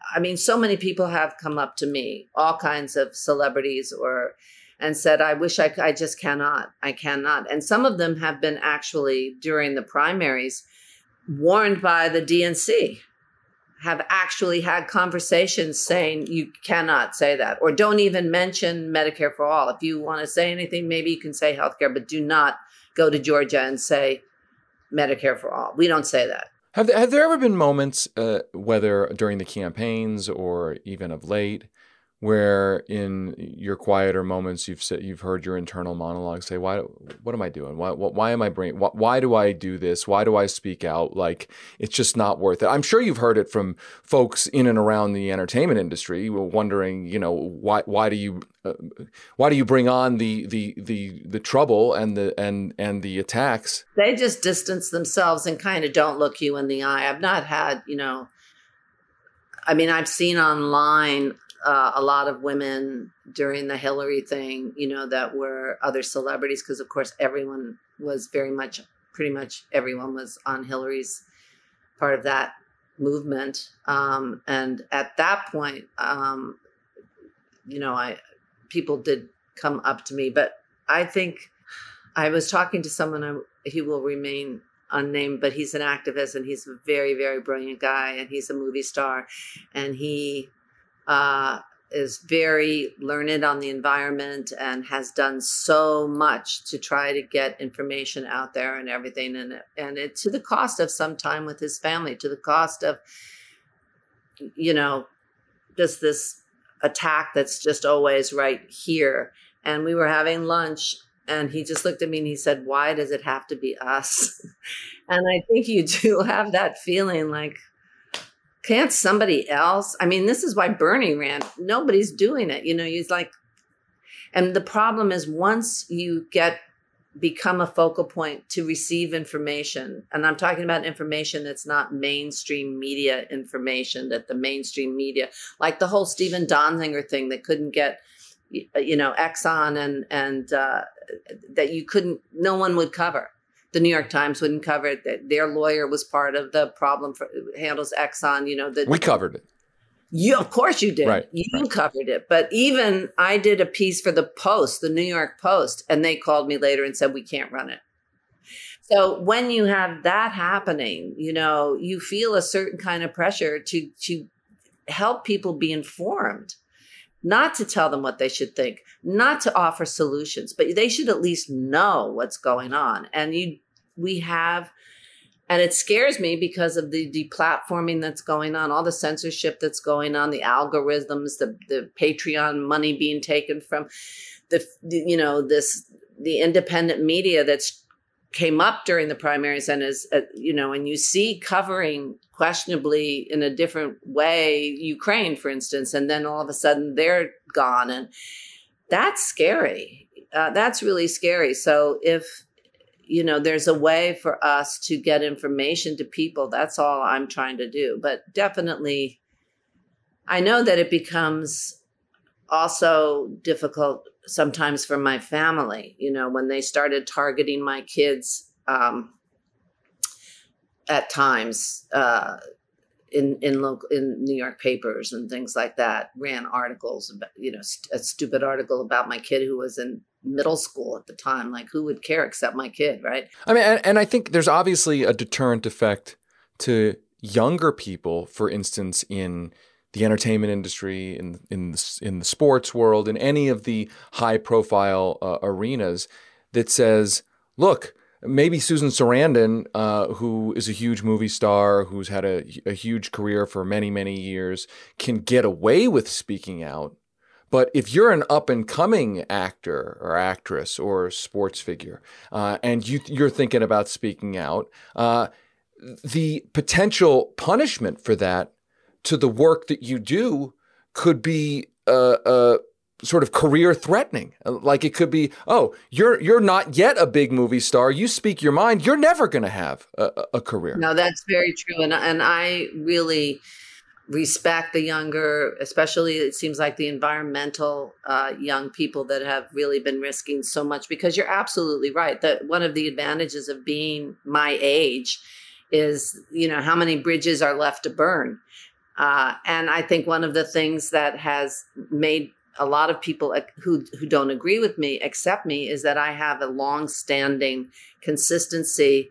I mean, so many people have come up to me, all kinds of celebrities, or and said, I wish I could, I just cannot, I cannot. And some of them have been actually during the primaries warned by the D N C, have actually had conversations saying you cannot say that, or don't even mention Medicare for all. If you want to say anything, maybe you can say healthcare, but do not go to Georgia and say Medicare for all. We don't say that. Have there, have there ever been moments, uh, whether during the campaigns or even of late, where in your quieter moments you've said, you've heard your internal monologue say, "Why? What am I doing? Why? Why am I bringing? Why, why do I do this? Why do I speak out? Like it's just not worth it." I'm sure you've heard it from folks in and around the entertainment industry, wondering, you know, why? Why do you? Uh, why do you bring on the the the the trouble and the and and the attacks? They just distance themselves and kind of don't look you in the eye. I've not had, you know, I mean, I've seen online uh, a lot of women during the Hillary thing, you know, that were other celebrities, because of course everyone was very much, pretty much everyone was on Hillary's part of that movement. Um, and at that point, um, you know, I people did come up to me, but I think I was talking to someone, I, he will remain unnamed, but he's an activist and he's a very, very brilliant guy, and he's a movie star, and he uh, is very learned on the environment and has done so much to try to get information out there and everything, and and it to the cost of some time with his family, to the cost of, you know, just this attack that's just always right here. And we were having lunch, and he just looked at me and he said, "Why does it have to be us?" And I think you do have that feeling like, can't somebody else? I mean, this is why Bernie ran. Nobody's doing it. You know, he's like, and the problem is once you get, become a focal point to receive information, and I'm talking about information that's not mainstream media information, that the mainstream media, like the whole Stephen Donziger thing that couldn't get, you know, Exxon and, and uh, that you couldn't, no one would cover. The New York Times wouldn't cover it. That their lawyer was part of the problem for handles Exxon, you know, that we covered it. You, of course you did. Right, you right. covered it. But even I did a piece for the Post, the New York Post, and they called me later and said, we can't run it. So when you have that happening, you know, you feel a certain kind of pressure to, to help people be informed, not to tell them what they should think, not to offer solutions, but they should at least know what's going on. And you, we have, and it scares me because of the deplatforming that's going on, all the censorship that's going on, the algorithms, the, the Patreon money being taken from the, you know, this, the independent media that's came up during the primaries and is, uh, you know, and you see covering questionably in a different way, Ukraine, for instance, and then all of a sudden they're gone. And that's scary. Uh, that's really scary. So if, you know, there's a way for us to get information to people, that's all I'm trying to do. But definitely, I know that it becomes also difficult sometimes for my family, you know, when they started targeting my kids um, at times uh, in in local in New York papers and things like that, ran articles about, you know, st- a stupid article about my kid who was in middle school at the time. Like, who would care except my kid, right? I mean, and, and I think there's obviously a deterrent effect to younger people, for instance, in the entertainment industry, in in the, in the sports world, in any of the high-profile uh, arenas, that says, look, maybe Susan Sarandon, uh, who is a huge movie star, who's had a, a huge career for many, many years, can get away with speaking out. But if you're an up-and-coming actor or actress or sports figure, uh, and you, you're thinking about speaking out, uh, the potential punishment for that to the work that you do could be uh, uh, sort of career threatening. Like it could be, oh, you're you're not yet a big movie star. You speak your mind. You're never going to have a, a career. No, that's very true. And, and I really respect the younger, especially it seems like the environmental uh, young people that have really been risking so much, because you're absolutely right that one of the advantages of being my age is, you know, how many bridges are left to burn. Uh, and I think one of the things that has made a lot of people who who don't agree with me accept me is that I have a long-standing consistency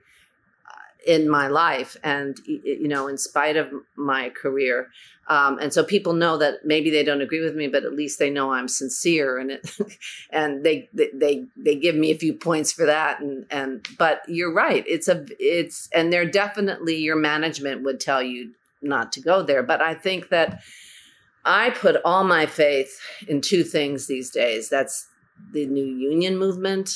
in my life, and you know, in spite of my career, um, and so people know that maybe they don't agree with me, but at least they know I'm sincere, and it, and they they they give me a few points for that, and and but you're right, it's a it's and they're definitely, your management would tell you not to go there, but I think that I put all my faith in two things these days. That's the new union movement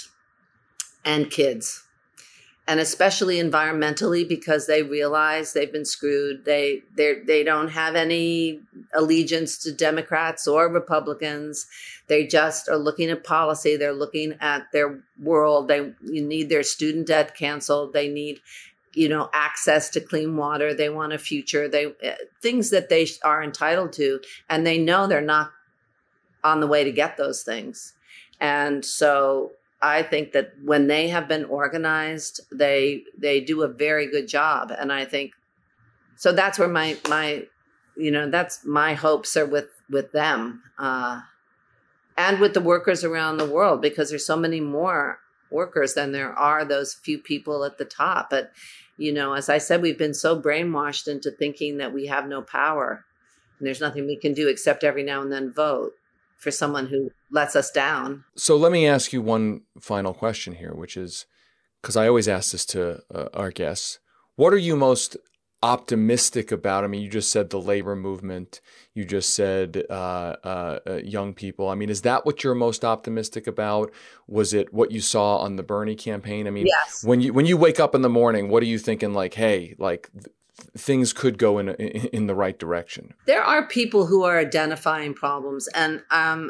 and kids. And especially environmentally, because they realize they've been screwed. They they they don't have any allegiance to Democrats or Republicans. They just are looking at policy. They're looking at their world. They you need their student debt canceled. They need, you know, access to clean water. They want a future. They things that they are entitled to, and they know they're not on the way to get those things. And so I think that when they have been organized, they they do a very good job. And I think so that's where my my you know that's my hopes are with with them uh, and with the workers around the world, because there's so many more workers than there are those few people at the top. But you know, as I said, we've been so brainwashed into thinking that we have no power and there's nothing we can do except every now and then vote for someone who lets us down. So let me ask you one final question here, which is, because I always ask this to uh, our guests, what are you most optimistic about? I mean, you just said the labor movement, you just said uh, uh, uh, young people. I mean, is that what you're most optimistic about? Was it what you saw on the Bernie campaign? I mean, yes. when you when you wake up in the morning, what are you thinking? Like, hey, like th- things could go in, in in the right direction. There are people who are identifying problems, and um,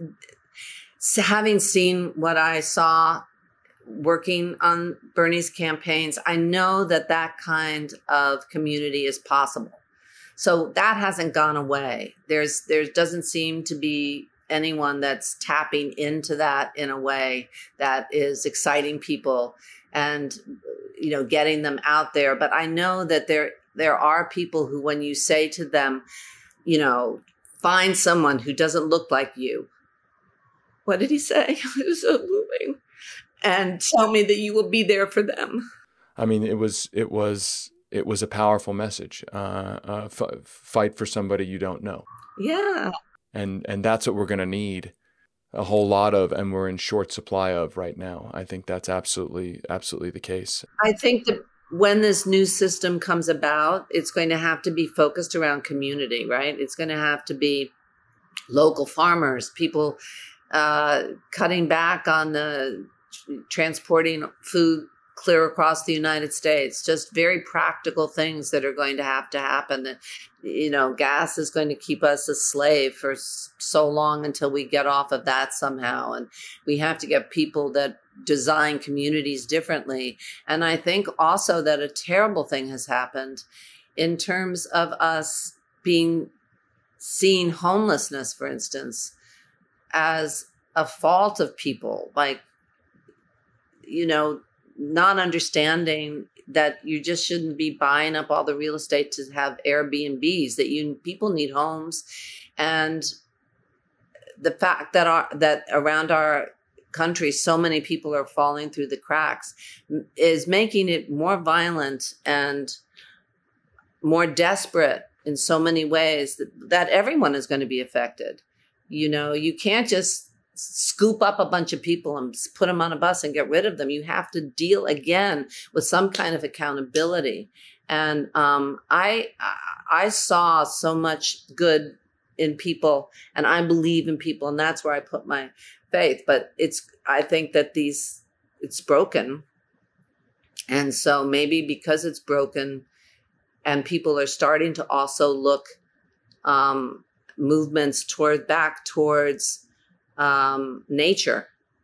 having seen what I saw working on Bernie's campaigns, I know that that kind of community is possible. So that hasn't gone away. There's there doesn't seem to be anyone that's tapping into that in a way that is exciting people and, you know, getting them out there. But I know that there there are people who, when you say to them, you know, find someone who doesn't look like you. What did he say? It was so moving. And tell me that you will be there for them. I mean, it was it was it was a powerful message. Uh, uh, f- fight for somebody you don't know. Yeah. And and that's what we're going to need a whole lot of, and we're in short supply of right now. I think that's absolutely absolutely the case. I think that when this new system comes about, it's going to have to be focused around community, right? It's going to have to be local farmers, people uh, cutting back on the transporting food clear across the United States, just very practical things that are going to have to happen. That, you know, gas is going to keep us a slave for so long until we get off of that somehow. And we have to get people that design communities differently. And I think also that a terrible thing has happened in terms of us being seeing homelessness, for instance, as a fault of people, like, you know, not understanding that you just shouldn't be buying up all the real estate to have Airbnbs, that you people need homes. And the fact that our, that around our country, so many people are falling through the cracks is making it more violent and more desperate in so many ways that, that everyone is going to be affected. You know, you can't just scoop up a bunch of people and put them on a bus and get rid of them. You have to deal again with some kind of accountability. And um, I I saw so much good in people, and I believe in people, and that's where I put my faith. But it's I think that these it's broken, and so maybe because it's broken, and people are starting to also look um, movements toward back towards Um, nature.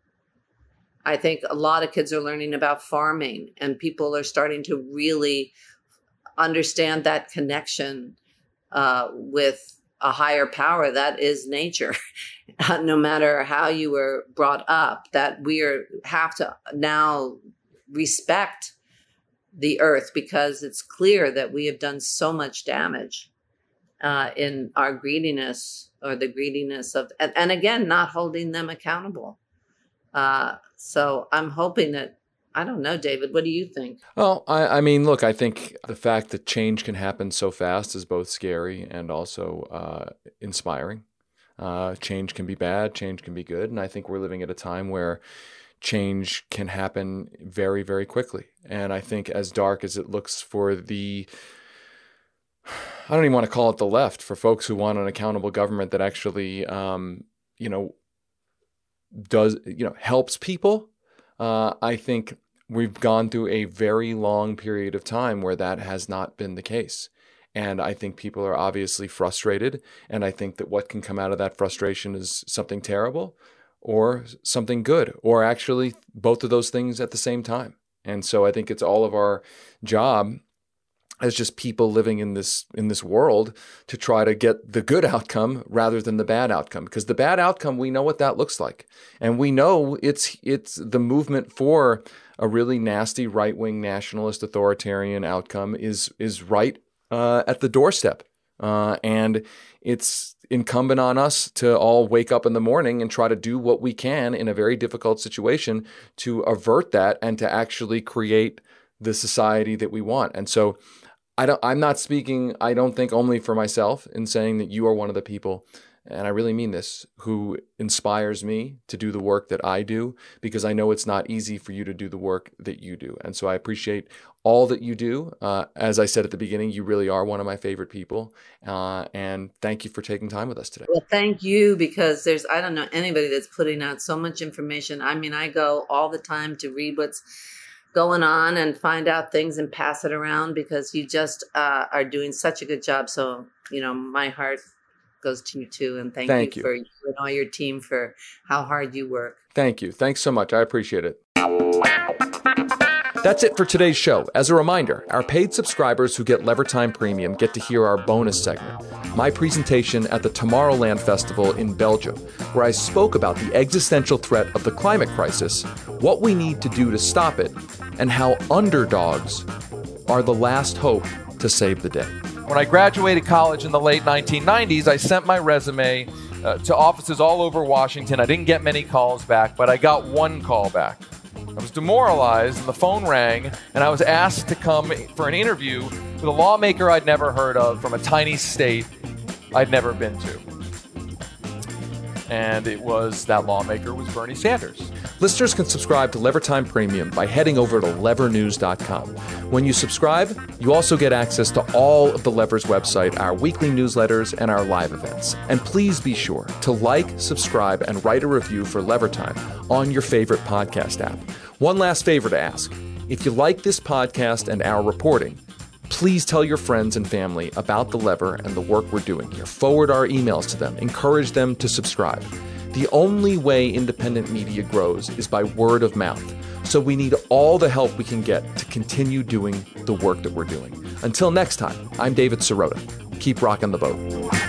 I think a lot of kids are learning about farming, and people are starting to really understand that connection uh, with a higher power that is nature. No matter how you were brought up, that we are, have to now respect the earth, because it's clear that we have done so much damage. uh, in our greediness or the greediness of, and, and again, not holding them accountable. Uh, so I'm hoping that, I don't know, David, what do you think? Well, I, I mean, look, I think the fact that change can happen so fast is both scary and also uh, inspiring. Uh, change can be bad, change can be good. And I think we're living at a time where change can happen very, very quickly. And I think as dark as it looks for the, I don't even want to call it the left, for folks who want an accountable government that actually, um, you know, does, you know, helps people. Uh, I think we've gone through a very long period of time where that has not been the case. And I think people are obviously frustrated. And I think that what can come out of that frustration is something terrible or something good, or actually both of those things at the same time. And so I think it's all of our job as just people living in this in this world to try to get the good outcome rather than the bad outcome. Because the bad outcome, we know what that looks like. And we know it's it's the movement for a really nasty right-wing nationalist authoritarian outcome is is right uh, at the doorstep. Uh, and it's incumbent on us to all wake up in the morning and try to do what we can in a very difficult situation to avert that and to actually create the society that we want. And so I don't, I'm not speaking, I don't think only for myself in saying that you are one of the people, and I really mean this, who inspires me to do the work that I do, because I know it's not easy for you to do the work that you do. And so I appreciate all that you do. Uh, as I said at the beginning, you really are one of my favorite people. Uh, and thank you for taking time with us today. Well, thank you, because there's, I don't know anybody that's putting out so much information. I mean, I go all the time to read what's going on and find out things and pass it around, because you just uh, are doing such a good job. So, you know, my heart goes to you too. And thank, thank you, you for you and all your team for how hard you work. Thank you. Thanks so much. I appreciate it. That's it for today's show. As a reminder, our paid subscribers who get Levertime Premium get to hear our bonus segment, my presentation at the Tomorrowland Festival in Belgium, where I spoke about the existential threat of the climate crisis, what we need to do to stop it, and how underdogs are the last hope to save the day. When I graduated college in the late nineteen nineties, I sent my resume uh, to offices all over Washington. I didn't get many calls back, but I got one call back. I was demoralized, and the phone rang, and I was asked to come for an interview with a lawmaker I'd never heard of from a tiny state I'd never been to. And it was, that lawmaker was Bernie Sanders. Listeners can subscribe to Levertime Premium by heading over to lever news dot com. When you subscribe, you also get access to all of the Lever's website, our weekly newsletters, and our live events. And please be sure to like, subscribe, and write a review for Levertime on your favorite podcast app. One last favor to ask. If you like this podcast and our reporting, please tell your friends and family about The Lever and the work we're doing here. Forward our emails to them. Encourage them to subscribe. The only way independent media grows is by word of mouth. So we need all the help we can get to continue doing the work that we're doing. Until next time, I'm David Sirota. Keep rocking the boat.